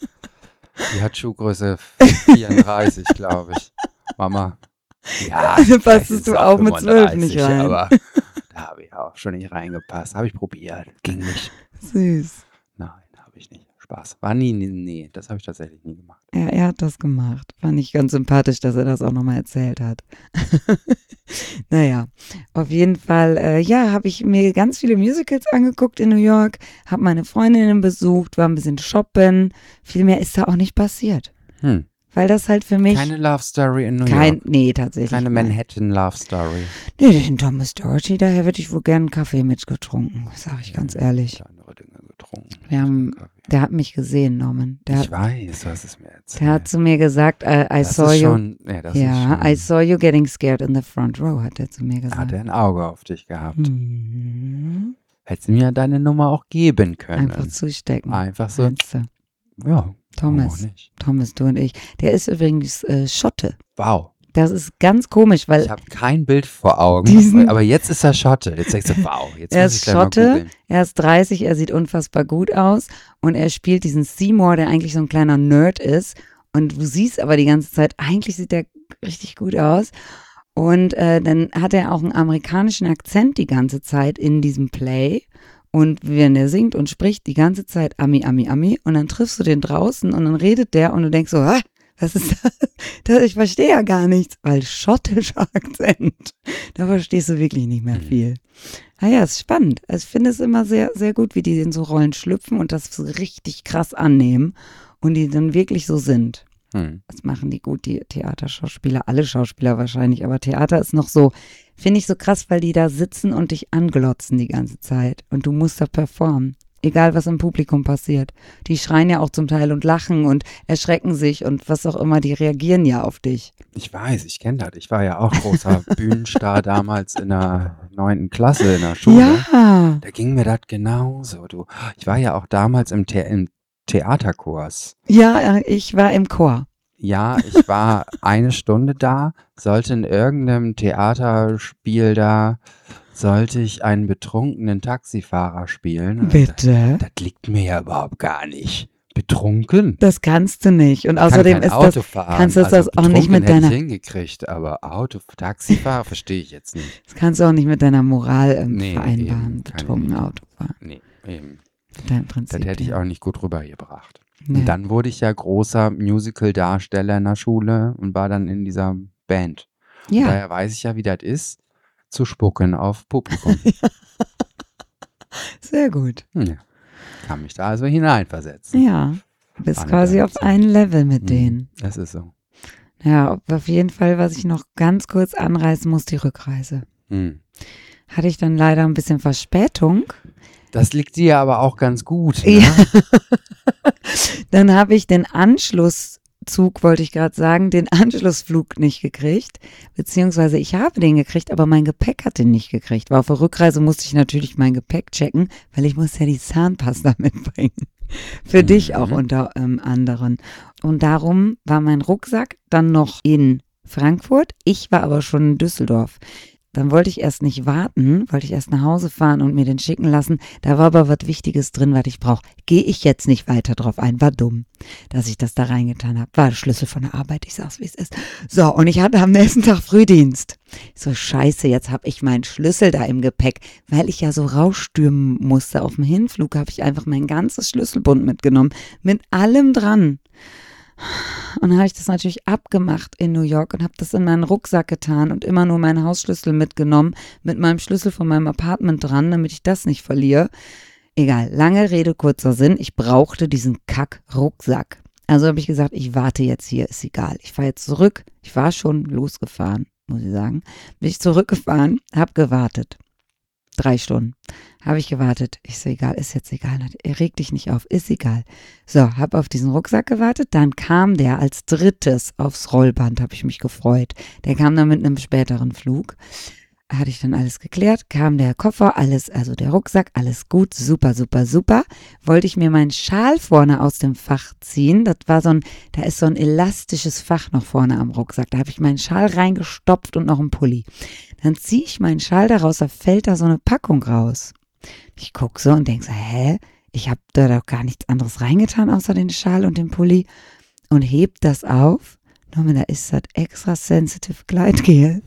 Die hat Schuhgröße 34, glaube ich. Mama. Ja, da passtest du auch mit 12 nicht rein. Aber da habe ich auch schon nicht reingepasst. Habe ich probiert. Ging nicht. Süß. Nein, habe ich nicht. Spaß. War nee, das habe ich tatsächlich nie gemacht. Ja, er hat das gemacht. Fand ich ganz sympathisch, dass er das auch nochmal erzählt hat. Naja, auf jeden Fall, habe ich mir ganz viele Musicals angeguckt in New York, habe meine Freundinnen besucht, war ein bisschen shoppen. Viel mehr ist da auch nicht passiert. Weil das halt für mich... Keine Love Story in New York? Nee, tatsächlich. Keine Manhattan Love Story? Nee, den Thomas Doherty, daher hätte ich wohl gern einen Kaffee mitgetrunken, sage ich ganz ehrlich. Andere Dinge getrunken. Der hat mich gesehen, Norman. Ich weiß, du hast es mir erzählt. Der hat zu mir gesagt, I saw you getting scared in the front row, hat er zu mir gesagt. Hat er ein Auge auf dich gehabt. Hättest du mir deine Nummer auch geben können. Einfach zustecken. Einfach so. Ja. Thomas, du und ich. Der ist übrigens Schotte. Wow. Das ist ganz komisch, weil... Ich habe kein Bild vor Augen, aber jetzt ist er Schotte. Jetzt denkst du, wow, jetzt muss ich gleich mal googeln. Er ist 30, er sieht unfassbar gut aus und er spielt diesen Seymour, der eigentlich so ein kleiner Nerd ist und du siehst aber die ganze Zeit, eigentlich sieht er richtig gut aus und dann hat er auch einen amerikanischen Akzent die ganze Zeit in diesem Play und wenn er singt und spricht die ganze Zeit Ami, Ami, Ami und dann triffst du den draußen und dann redet der und du denkst so, was ist das? Ich verstehe ja gar nichts, weil schottischer Akzent, da verstehst du wirklich nicht mehr viel. Naja, ist spannend. Also ich finde es immer sehr, sehr gut, wie die in so Rollen schlüpfen und das so richtig krass annehmen und die dann wirklich so sind. Das machen die gut, die Theaterschauspieler, alle Schauspieler wahrscheinlich, aber Theater ist noch so, finde ich so krass, weil die da sitzen und dich anglotzen die ganze Zeit und du musst da performen. Egal, was im Publikum passiert. Die schreien ja auch zum Teil und lachen und erschrecken sich und was auch immer, die reagieren ja auf dich. Ich weiß, ich kenne das. Ich war ja auch großer Bühnenstar damals in der 9. Klasse in der Schule. Ja. Da ging mir das genauso. Ich war ja auch damals im Theaterkurs. Ja, ich war im Chor. Ja, ich war 1 Stunde da, sollte in irgendeinem Theaterspiel sollte ich einen betrunkenen Taxifahrer spielen. Bitte? Das liegt mir ja überhaupt gar nicht. Betrunken? Das kannst du nicht. Und außerdem kannst du das auch nicht mit deiner... Hätte ich hingekriegt, aber Taxifahrer verstehe ich jetzt nicht. Das kannst du auch nicht mit deiner Moral vereinbaren. Eben, betrunken Autofahren. Nee, eben. Dein Prinzip. Das hätte ich auch nicht gut rübergebracht. Nee. Und dann wurde ich ja großer Musical-Darsteller in der Schule und war dann in dieser Band. Ja. Daher weiß ich ja, wie das ist, zu spucken auf Publikum. Sehr gut. Ja. Kann mich da also hineinversetzen. Ja. Du bist War eine quasi geile auf Zeit. einem Level mit Mhm. denen. Das ist so. Ja, auf jeden Fall, was ich noch ganz kurz anreißen muss, die Rückreise. Mhm. Hatte ich dann leider ein bisschen Verspätung. Das liegt dir aber auch ganz gut. Ne? Ja. Dann habe ich den Anschlusszug, wollte ich gerade sagen, den Anschlussflug nicht gekriegt. Beziehungsweise ich habe den gekriegt, aber mein Gepäck hat den nicht gekriegt. Weil auf der Rückreise musste ich natürlich mein Gepäck checken, weil ich muss ja die Zahnpasta mitbringen. Für dich auch unter anderem. Und darum war mein Rucksack dann noch in Frankfurt. Ich war aber schon in Düsseldorf. Dann wollte ich erst nicht warten, wollte ich erst nach Hause fahren und mir den schicken lassen. Da war aber was Wichtiges drin, was ich brauche. Gehe ich jetzt nicht weiter drauf ein. War dumm, dass ich das da reingetan habe. War der Schlüssel von der Arbeit, ich sag's, wie es ist. So, und ich hatte am nächsten Tag Frühdienst. Ich so, scheiße, jetzt habe ich meinen Schlüssel da im Gepäck. Weil ich ja so rausstürmen musste auf dem Hinflug, habe ich einfach mein ganzes Schlüsselbund mitgenommen. Mit allem dran. Und dann habe ich das natürlich abgemacht in New York und habe das in meinen Rucksack getan und immer nur meinen Hausschlüssel mitgenommen, mit meinem Schlüssel von meinem Apartment dran, damit ich das nicht verliere. Egal, lange Rede, kurzer Sinn, ich brauchte diesen Kack-Rucksack. Also habe ich gesagt, ich warte jetzt hier, ist egal. Ich fahre jetzt zurück, ich war schon losgefahren, muss ich sagen. Bin ich zurückgefahren, habe gewartet. 3 Stunden. Habe ich gewartet. Ich so, egal, ist jetzt egal. Reg dich nicht auf, ist egal. So, habe auf diesen Rucksack gewartet. Dann kam der als drittes aufs Rollband, habe ich mich gefreut. Der kam dann mit einem späteren Flug. Hatte ich dann alles geklärt, kam der Koffer, alles, also der Rucksack, alles gut, super, super, super. Wollte ich mir meinen Schal vorne aus dem Fach ziehen. Das war da ist so ein elastisches Fach noch vorne am Rucksack. Da habe ich meinen Schal reingestopft und noch einen Pulli. Dann ziehe ich meinen Schal daraus, da fällt da so eine Packung raus. Ich gucke so und denke so, hä? Ich habe da doch gar nichts anderes reingetan, außer den Schal und den Pulli. Und heb das auf. Nochmal, da ist das extra sensitive Gleitgel.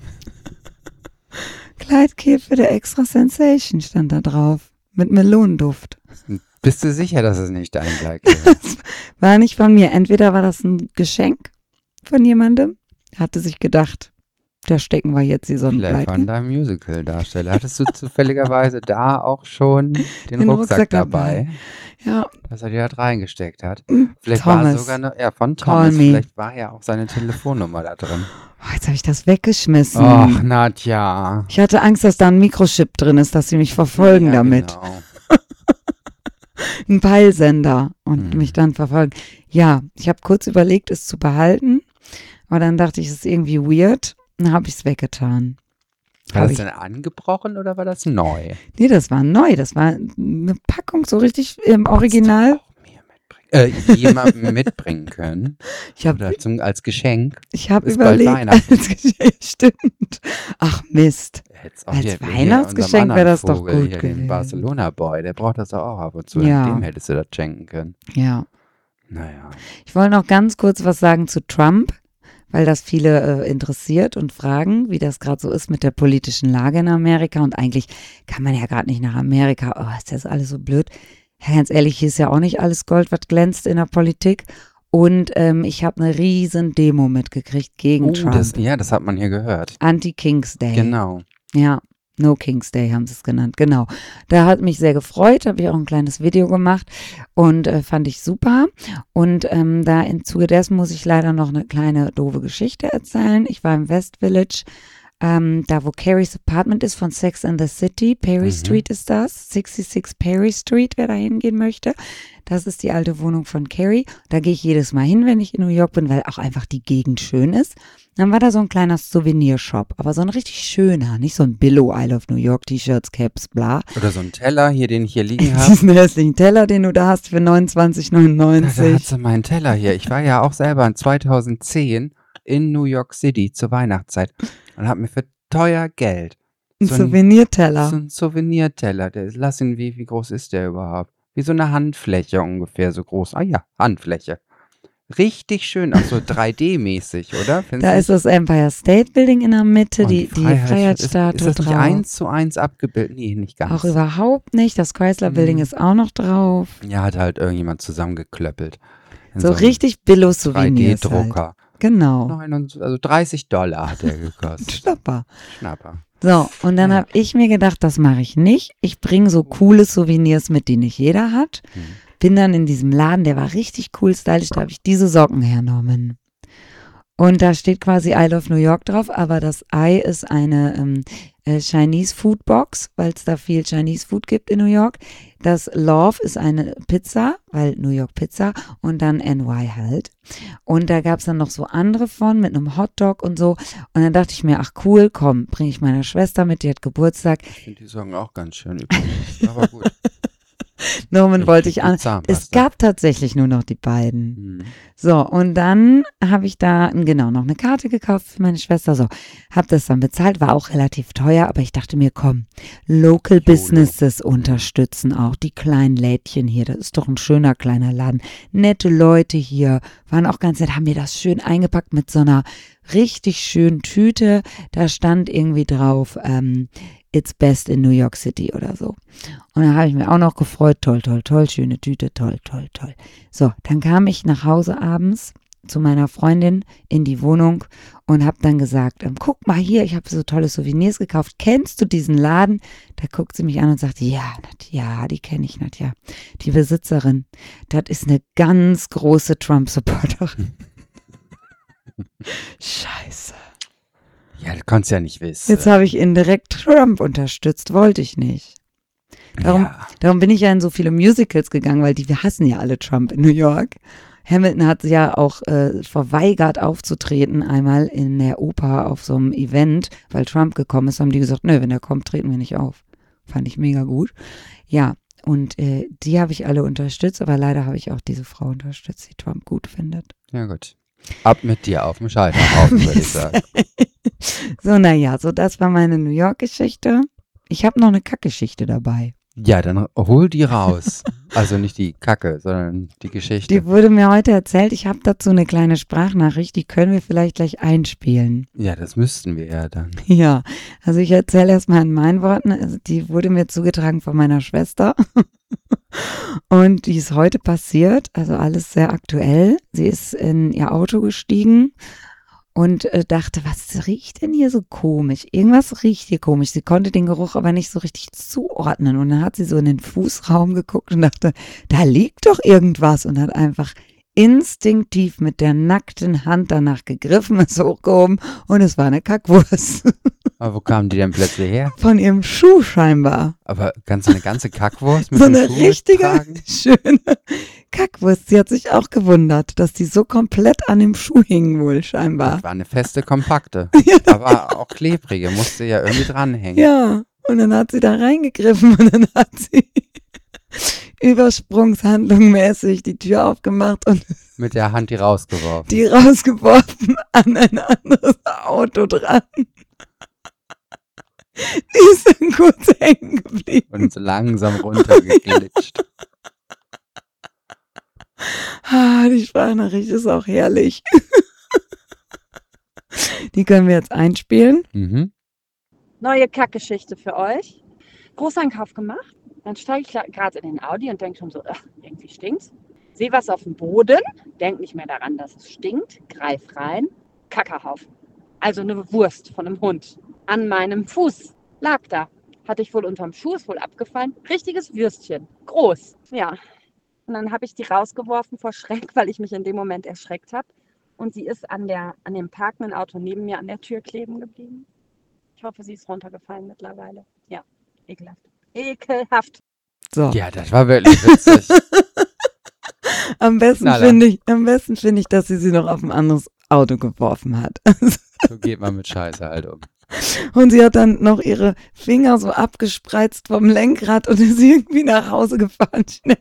Gleitgel für die Extra Sensation stand da drauf. Mit Melonenduft. Bist du sicher, dass es nicht dein Gleitgel ist? War nicht von mir. Entweder war das ein Geschenk von jemandem, hatte sich gedacht, da stecken wir jetzt die Vielleicht von Sonnengleitgel. deinem Musical-Darsteller. Hattest du zufälligerweise da auch schon den Den Rucksack Rucksack dabei, Ja, dass er dir das reingesteckt hat? Vielleicht war Thomas. sogar noch, ja, von Call Thomas. me. Vielleicht war ja auch seine Telefonnummer da drin. Oh, jetzt habe ich das weggeschmissen. Ach, Nadja. Ich hatte Angst, dass da ein Mikrochip drin ist, dass sie mich verfolgen Ja, damit. Genau. Ein Peilsender und Hm. mich dann verfolgen. Ja, ich habe kurz überlegt, es zu behalten, aber dann dachte ich, es ist irgendwie weird. Dann habe ich es weggetan. War Hab das ich- denn angebrochen oder war das neu? Nee, das war neu. Das war eine Packung, so richtig im Original. Auch mir mitbringen. Jemandem mitbringen können. Ich habe Oder als Geschenk. ich hab ist bald überlegt, Weihnachten. als Geschenk, stimmt. Ach Mist. Jetzt auch Als hier Weihnachtsgeschenk unserem wäre das anderen doch Vogel gut hier, gewesen. Den Barcelona-Boy, der braucht das doch auch ab und zu. Ja. Dem hättest du das schenken können. Ja. Naja. Ich wollte noch ganz kurz was sagen zu Trump, weil das viele interessiert und fragen, wie das gerade so ist mit der politischen Lage in Amerika. Und eigentlich kann man ja gerade nicht nach Amerika. Oh, ist das alles so blöd. Ja, ganz ehrlich, hier ist ja auch nicht alles Gold, was glänzt in der Politik. Und ich habe eine riesen Demo mitgekriegt gegen Trump. Das hat man hier gehört. Anti-King's Day. Genau. Ja, No King's Day haben sie es genannt, genau. Da hat mich sehr gefreut, habe ich auch ein kleines Video gemacht und fand ich super. Und da im Zuge dessen muss ich leider noch eine kleine doofe Geschichte erzählen. Ich war im West Village, da wo Carries Apartment ist von Sex and the City. Perry Street ist das, 66 Perry Street, wer da hingehen möchte. Das ist die alte Wohnung von Carrie. Da gehe ich jedes Mal hin, wenn ich in New York bin, weil auch einfach die Gegend schön ist. Dann war da so ein kleiner Souvenirshop, aber so ein richtig schöner, nicht so ein Billo Isle of New York T-Shirts, Caps, bla. Oder so ein Teller hier, den ich hier liegen habe. Diesen hässlichen Teller, den du da hast für Da hat 29,99. sie meinen Teller hier. Ich war ja auch selber in 2010 in New York City zur Weihnachtszeit und habe mir für teuer Geld Ein so Souvenirteller. so einen Souvenirteller. Lass ihn, wie groß ist der überhaupt? Wie so eine Handfläche ungefähr so groß. Ah ja, Handfläche. Richtig schön, auch so 3D-mäßig, oder? Findest Da du ist das Empire State Building in der Mitte, die Freiheitsstatue ist das nicht drauf. 1:1 abgebildet? Nee, nicht ganz. Auch überhaupt nicht. Das Chrysler Building ist auch noch drauf. Ja, hat halt irgendjemand zusammengeklöppelt. In So einem richtig Billo-Souvenirs halt. 3D-Drucker. Genau. Also $30 hat der gekostet. Schnapper. Schnapper. So, und dann habe ich mir gedacht, das mache ich nicht. Ich bringe so coole Souvenirs mit, die nicht jeder hat. Bin dann in diesem Laden, der war richtig cool stylisch, da habe ich diese Socken hergenommen. Und da steht quasi I Love New York drauf, aber das I ist eine Chinese Food Box, weil es da viel Chinese Food gibt in New York. Das Love ist eine Pizza, weil New York Pizza und dann NY halt. Und da gab es dann noch so andere von mit einem Hotdog und so. Und dann dachte ich mir, ach cool, komm, bringe ich meiner Schwester mit, die hat Geburtstag. Ich finde die Socken auch ganz schön übrigens, aber gut. Norman wollte ich an. Zahnpasta. Es gab tatsächlich nur noch die beiden. So, und dann habe ich da genau noch eine Karte gekauft für meine Schwester. So, habe das dann bezahlt, war auch relativ teuer, aber ich dachte mir, komm, Local Businesses unterstützen auch, die kleinen Lädchen hier. Das ist doch ein schöner kleiner Laden. Nette Leute hier, waren auch ganz nett, haben mir das schön eingepackt mit so einer richtig schönen Tüte. Da stand irgendwie drauf, It's best in New York City oder so. Und dann habe ich mir auch noch gefreut, toll, toll, toll, schöne Tüte, toll, toll, toll. So, dann kam ich nach Hause abends zu meiner Freundin in die Wohnung und habe dann gesagt, guck mal hier, ich habe so tolle Souvenirs gekauft. Kennst du diesen Laden? Da guckt sie mich an und sagt, ja, die kenne ich, Nadja. Die Besitzerin, das ist eine ganz große Trump-Supporterin. Scheiße. Ja, du konntest ja nicht wissen. Jetzt habe ich indirekt Trump unterstützt, wollte ich nicht. Darum bin ich ja in so viele Musicals gegangen, weil wir hassen ja alle Trump in New York. Hamilton hat ja auch verweigert aufzutreten, einmal in der Oper auf so einem Event, weil Trump gekommen ist, haben die gesagt, nö, wenn er kommt, treten wir nicht auf. Fand ich mega gut. Ja, und die habe ich alle unterstützt, aber leider habe ich auch diese Frau unterstützt, die Trump gut findet. Ja gut. Ab mit dir auf dem Scheiterhaufen, würde ich sagen. So, naja, so das war meine New York-Geschichte. Ich habe noch eine Kackgeschichte dabei. Ja, dann hol die raus. Also nicht die Kacke, sondern die Geschichte. Die wurde mir heute erzählt. Ich habe dazu eine kleine Sprachnachricht, die können wir vielleicht gleich einspielen. Ja, das müssten wir ja dann. Ja, also ich erzähle erstmal in meinen Worten. Also die wurde mir zugetragen von meiner Schwester. Und die ist heute passiert, also alles sehr aktuell. Sie ist in ihr Auto gestiegen und dachte, was riecht denn hier so komisch? Irgendwas riecht hier komisch. Sie konnte den Geruch aber nicht so richtig zuordnen. Und dann hat sie so in den Fußraum geguckt und dachte, da liegt doch irgendwas. Und hat einfach instinktiv mit der nackten Hand danach gegriffen, ist hochgehoben und es war eine Kackwurst. Aber wo kamen die denn plötzlich her? Von ihrem Schuh scheinbar. Aber kannst du eine ganze Kackwurst mit So dem eine Schuh richtige, tragen? schöne Kackwurst. Sie hat sich auch gewundert, dass die so komplett an dem Schuh hingen wohl scheinbar. Das war eine feste, kompakte. Aber auch klebrige, musste ja irgendwie dranhängen. Ja, und dann hat sie da reingegriffen und dann hat sie Übersprungshandlung mäßig die Tür aufgemacht und Mit der Hand die rausgeworfen. die rausgeworfen an ein anderes Auto dran. Die ist dann kurz hängen geblieben. Und so langsam runtergeglitscht. Die Sprachnachricht ist auch herrlich. Die können wir jetzt einspielen. Neue Kackgeschichte für euch. Großeinkauf gemacht. Dann steige ich gerade in den Audi und denke schon so, irgendwie stinkt's. Sehe was auf dem Boden, denke nicht mehr daran, dass es stinkt, greif rein, Kackerhaufen. Also eine Wurst von einem Hund. An meinem Fuß lag da. Hatte ich wohl unterm Schuh, ist wohl abgefallen. Richtiges Würstchen. Groß. Ja. Und dann habe ich die rausgeworfen vor Schreck, weil ich mich in dem Moment erschreckt habe. Und sie ist an dem parkenden Auto neben mir an der Tür kleben geblieben. Ich hoffe, sie ist runtergefallen mittlerweile. Ja, ekelhaft. Ekelhaft. So. Ja, das war wirklich witzig. Am besten finde ich, dass sie noch auf ein anderes Auto geworfen hat. So geht man mit Scheiße halt um. Und sie hat dann noch ihre Finger so abgespreizt vom Lenkrad und ist irgendwie nach Hause gefahren. Schnell.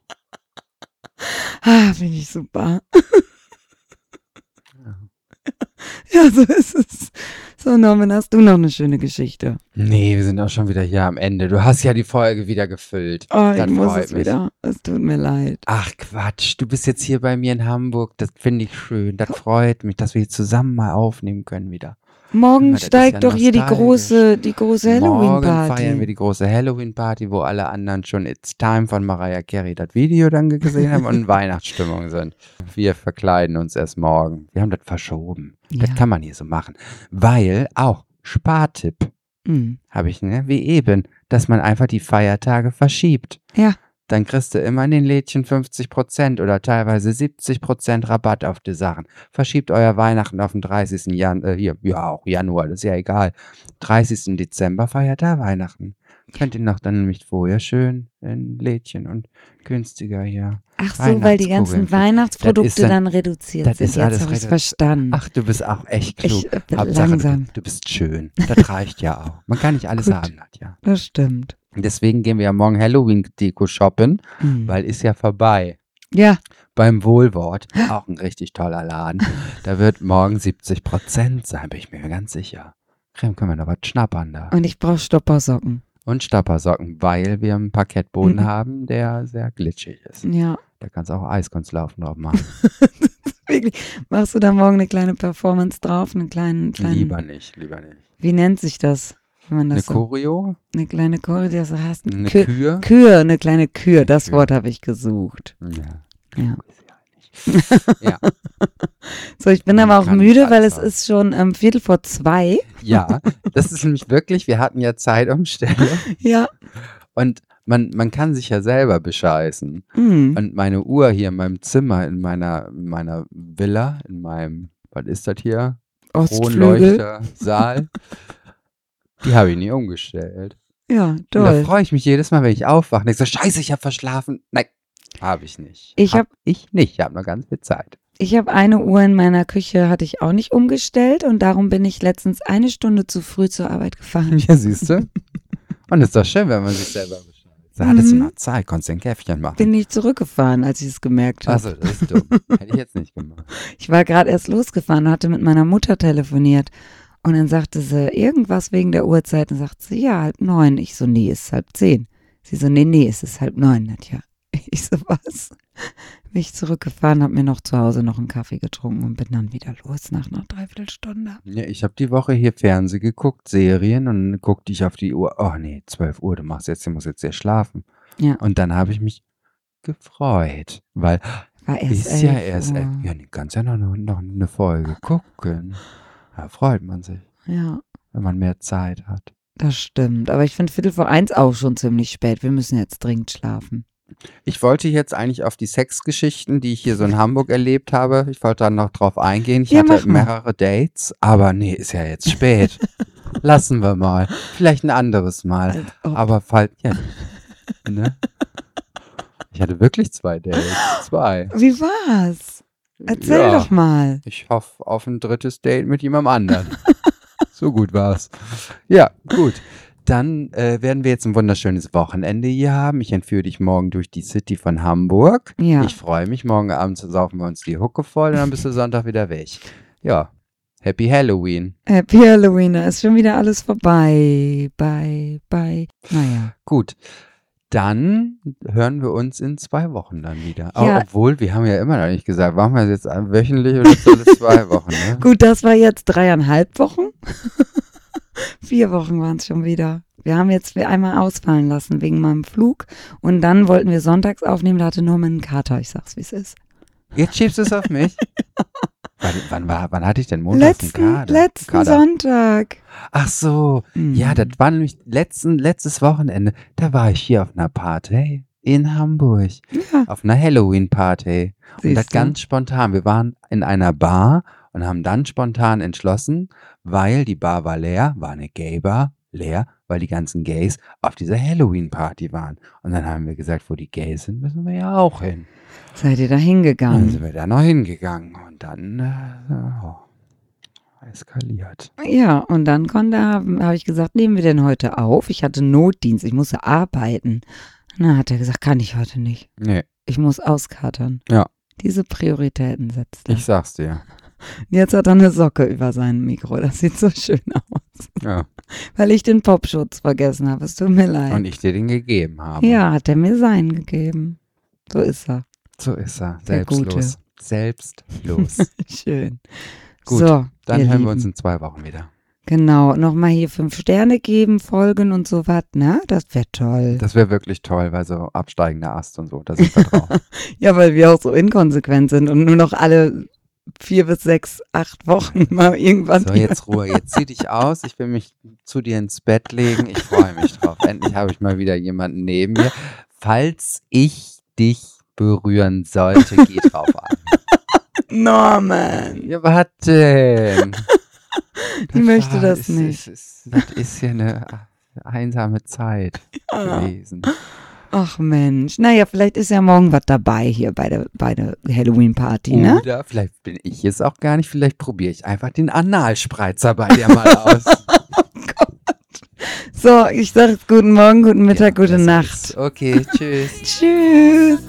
Finde ich super. Ja, so ist es. So, Norman, hast du noch eine schöne Geschichte? Nee, wir sind auch schon wieder hier am Ende. Du hast ja die Folge wieder gefüllt. Oh, ich Das muss freut es mich. wieder. Es tut mir leid. Ach Quatsch, du bist jetzt hier bei mir in Hamburg. Das finde ich schön. Das freut mich, dass wir hier zusammen mal aufnehmen können wieder. Morgen Das ist steigt ja doch hier die nostalgisch. große Morgen feiern wir Halloween-Party. die große Halloween-Party, wo alle anderen schon It's Time von Mariah Carey das Video dann gesehen haben und in Weihnachtsstimmung sind. Wir verkleiden uns erst morgen. Wir haben das verschoben. Das Ja. kann man hier so machen. Weil auch Spartipp Hm. habe ich, ne, wie eben, dass man einfach die Feiertage verschiebt. Ja. Dann kriegst du immer in den Lädchen 50% oder teilweise 70% Rabatt auf die Sachen. Verschiebt euer Weihnachten auf den 30. Januar, das ist ja egal. 30. Dezember feiert da Weihnachten. Könnt ihr noch dann nämlich vorher schön in Lädchen und günstiger hier. Ach so, weil die ganzen Das Weihnachtsprodukte ist dann- dann reduziert das sind. ist Jetzt alles habe ich es redu- verstanden. Ach, du bist auch echt klug. Ich bin Hauptsache, langsam. du bist schön. Das reicht ja auch. Man kann nicht alles Gut. haben, Nadja. Das stimmt. Deswegen gehen wir ja morgen Halloween-Deko shoppen, Hm. weil ist ja vorbei. Ja, Beim Wohlwort, auch ein richtig toller Laden. Da wird morgen 70% sein, bin ich mir ganz sicher. Können wir noch was schnappern da. und ich brauche Stoppersocken. Und Stappersocken, weil wir einen Parkettboden Mhm. haben, der sehr glitschig ist. Ja, Da kannst du auch Eiskunstlaufen drauf machen. wirklich. Machst du da morgen eine kleine Performance drauf? Einen kleinen Lieber nicht. Wie nennt sich das? Wenn man Eine das so, Choreo, eine kleine Chore, die das so heißt. eine Kür. Kür, eine kleine Kür. Das Kür. Wort habe ich gesucht. Ja. Ja. Ja. So, ich bin Man aber auch kann müde, nicht weil alles es haben. ist schon 2:15. Ja, das ist nämlich wirklich, wir hatten ja Zeitumstellung Ja. und man kann sich ja selber bescheißen. Hm. Und meine Uhr hier in meinem Zimmer, in meiner Villa, in meinem, was ist das hier? Ostflügel. Kronleuchtersaal, die habe ich nie umgestellt. Ja, Und da toll. freue ich mich jedes Mal, wenn ich aufwache und ich so, scheiße, ich habe verschlafen. Nein, habe ich nicht. Ich hab Ich habe noch ganz viel Zeit. Ich habe eine Uhr in meiner Küche, hatte ich auch nicht umgestellt und darum bin ich letztens 1 Stunde zu früh zur Arbeit gefahren. Ja, siehst du? Und ist doch schön, wenn man sich selber bescheißt. Da hattest du Mhm. noch Zeit, konntest du ein Käffchen machen. Bin nicht zurückgefahren, als ich es gemerkt habe. Achso, das ist dumm. Hätte ich jetzt nicht gemacht. Ich war gerade erst losgefahren, hatte mit meiner Mutter telefoniert und dann sagte sie irgendwas wegen der Uhrzeit und sagte sie, ja, 8:30. Ich so, nee, es ist 8:30. Sie so, nee, es ist 8:30, Nadja. Ich so, was? Bin ich zurückgefahren, habe mir noch zu Hause noch einen Kaffee getrunken und bin dann wieder los nach einer Dreiviertelstunde. Ja, ich habe die Woche hier Fernsehen geguckt, Serien und dann guckte ich auf die Uhr. Oh nee, 12 Uhr, du musst jetzt sehr schlafen. Ja. Und dann habe ich mich gefreut, weil War erst ist ja 11 erst, Uhr. ja, du kannst ja noch eine Folge gucken. Da freut man sich, Ja, wenn man mehr Zeit hat. das stimmt. Aber ich finde 1:15 auch schon ziemlich spät. Wir müssen jetzt dringend schlafen. Ich wollte jetzt eigentlich auf die Sexgeschichten, die ich hier so in Hamburg erlebt habe, ich wollte dann noch drauf eingehen. Ich Ja, mach hatte mal. mehrere Dates, aber nee, ist ja jetzt spät. Lassen wir mal. Vielleicht ein anderes Mal. Als ob. Aber ja, ne? Ich hatte wirklich 2 Dates. 2. Wie war's? Erzähl Ja. doch mal. Ich hoffe auf ein 3. Date mit jemandem anderen. So gut war's. Ja, gut. Dann werden wir jetzt ein wunderschönes Wochenende hier haben. Ich entführe dich morgen durch die City von Hamburg. Ja. Ich freue mich. Morgen Abend saufen wir uns die Hucke voll und dann bist du Sonntag wieder weg. Ja, Happy Halloween. Happy Halloween, da ist schon wieder alles vorbei. Bye. Naja. Gut, dann hören wir uns in 2 Wochen dann wieder. Ja. Obwohl, wir haben ja immer noch nicht gesagt, machen wir es jetzt wöchentlich oder so alle 2 Wochen, ne? Gut, das war jetzt 3,5 Wochen. 4 Wochen waren es schon wieder. Wir haben jetzt einmal ausfallen lassen wegen meinem Flug und dann wollten wir sonntags aufnehmen, da hatte Norman einen Kater. Ich sag's, wie es ist. Jetzt schiebst du es auf mich. Wann hatte ich denn Montag einen Kader? Letzten Kader? Sonntag. Ach so, Mhm. ja, das war nämlich letztes Wochenende. Da war ich hier auf einer Party in Hamburg. Ja, Auf einer Halloween-Party. Und das siehst du. ganz spontan. Wir waren in einer Bar und haben dann spontan entschlossen, weil die Bar war leer, war eine Gay-Bar, leer, weil die ganzen Gays auf dieser Halloween-Party waren. Und dann haben wir gesagt, wo die Gays sind, müssen wir ja auch hin. Seid ihr da Dann hingegangen? sind wir da noch hingegangen und dann eskaliert. Ja, und dann habe ich gesagt, nehmen wir denn heute auf? Ich hatte Notdienst, ich musste arbeiten. Und dann hat er gesagt, kann ich heute nicht. Nee, Ich muss auskatern. Ja. Diese Prioritäten setzt er. ich sag's dir. Jetzt hat er eine Socke über seinem Mikro. Das sieht so schön aus. Ja. Weil ich den Popschutz vergessen habe. Es tut mir leid. Und ich dir den gegeben habe. Ja, hat er mir seinen gegeben. So ist er. So ist er. Der Gute. Selbstlos. Schön. Gut, so, dann ihr hören Lieben. wir uns in 2 Wochen wieder. Genau, nochmal hier 5 Sterne geben, folgen und so was, ne? Das wäre toll. Das wäre wirklich toll, weil so absteigender Ast und so, da sind wir drauf. Ja, weil wir auch so inkonsequent sind und nur noch alle 4 bis 6, 8 Wochen mal irgendwas. So, jetzt Ruhe. Jetzt zieh dich aus. Ich will mich zu dir ins Bett legen. Ich freue mich drauf. Endlich habe ich mal wieder jemanden neben mir. Falls ich dich berühren sollte, geh drauf an. Norman. Ja, was denn? Ich möchte das nicht. Das ist ja eine einsame Zeit Ja. gewesen. Ach Mensch. Naja, vielleicht ist ja morgen was dabei hier bei der Halloween-Party, ne? Oder vielleicht bin ich es auch gar nicht. Vielleicht probiere ich einfach den Analspreizer bei dir mal aus. So, ich sage guten Morgen, guten Mittag, Ja, gute besser Nacht. ist. Okay, tschüss. Tschüss.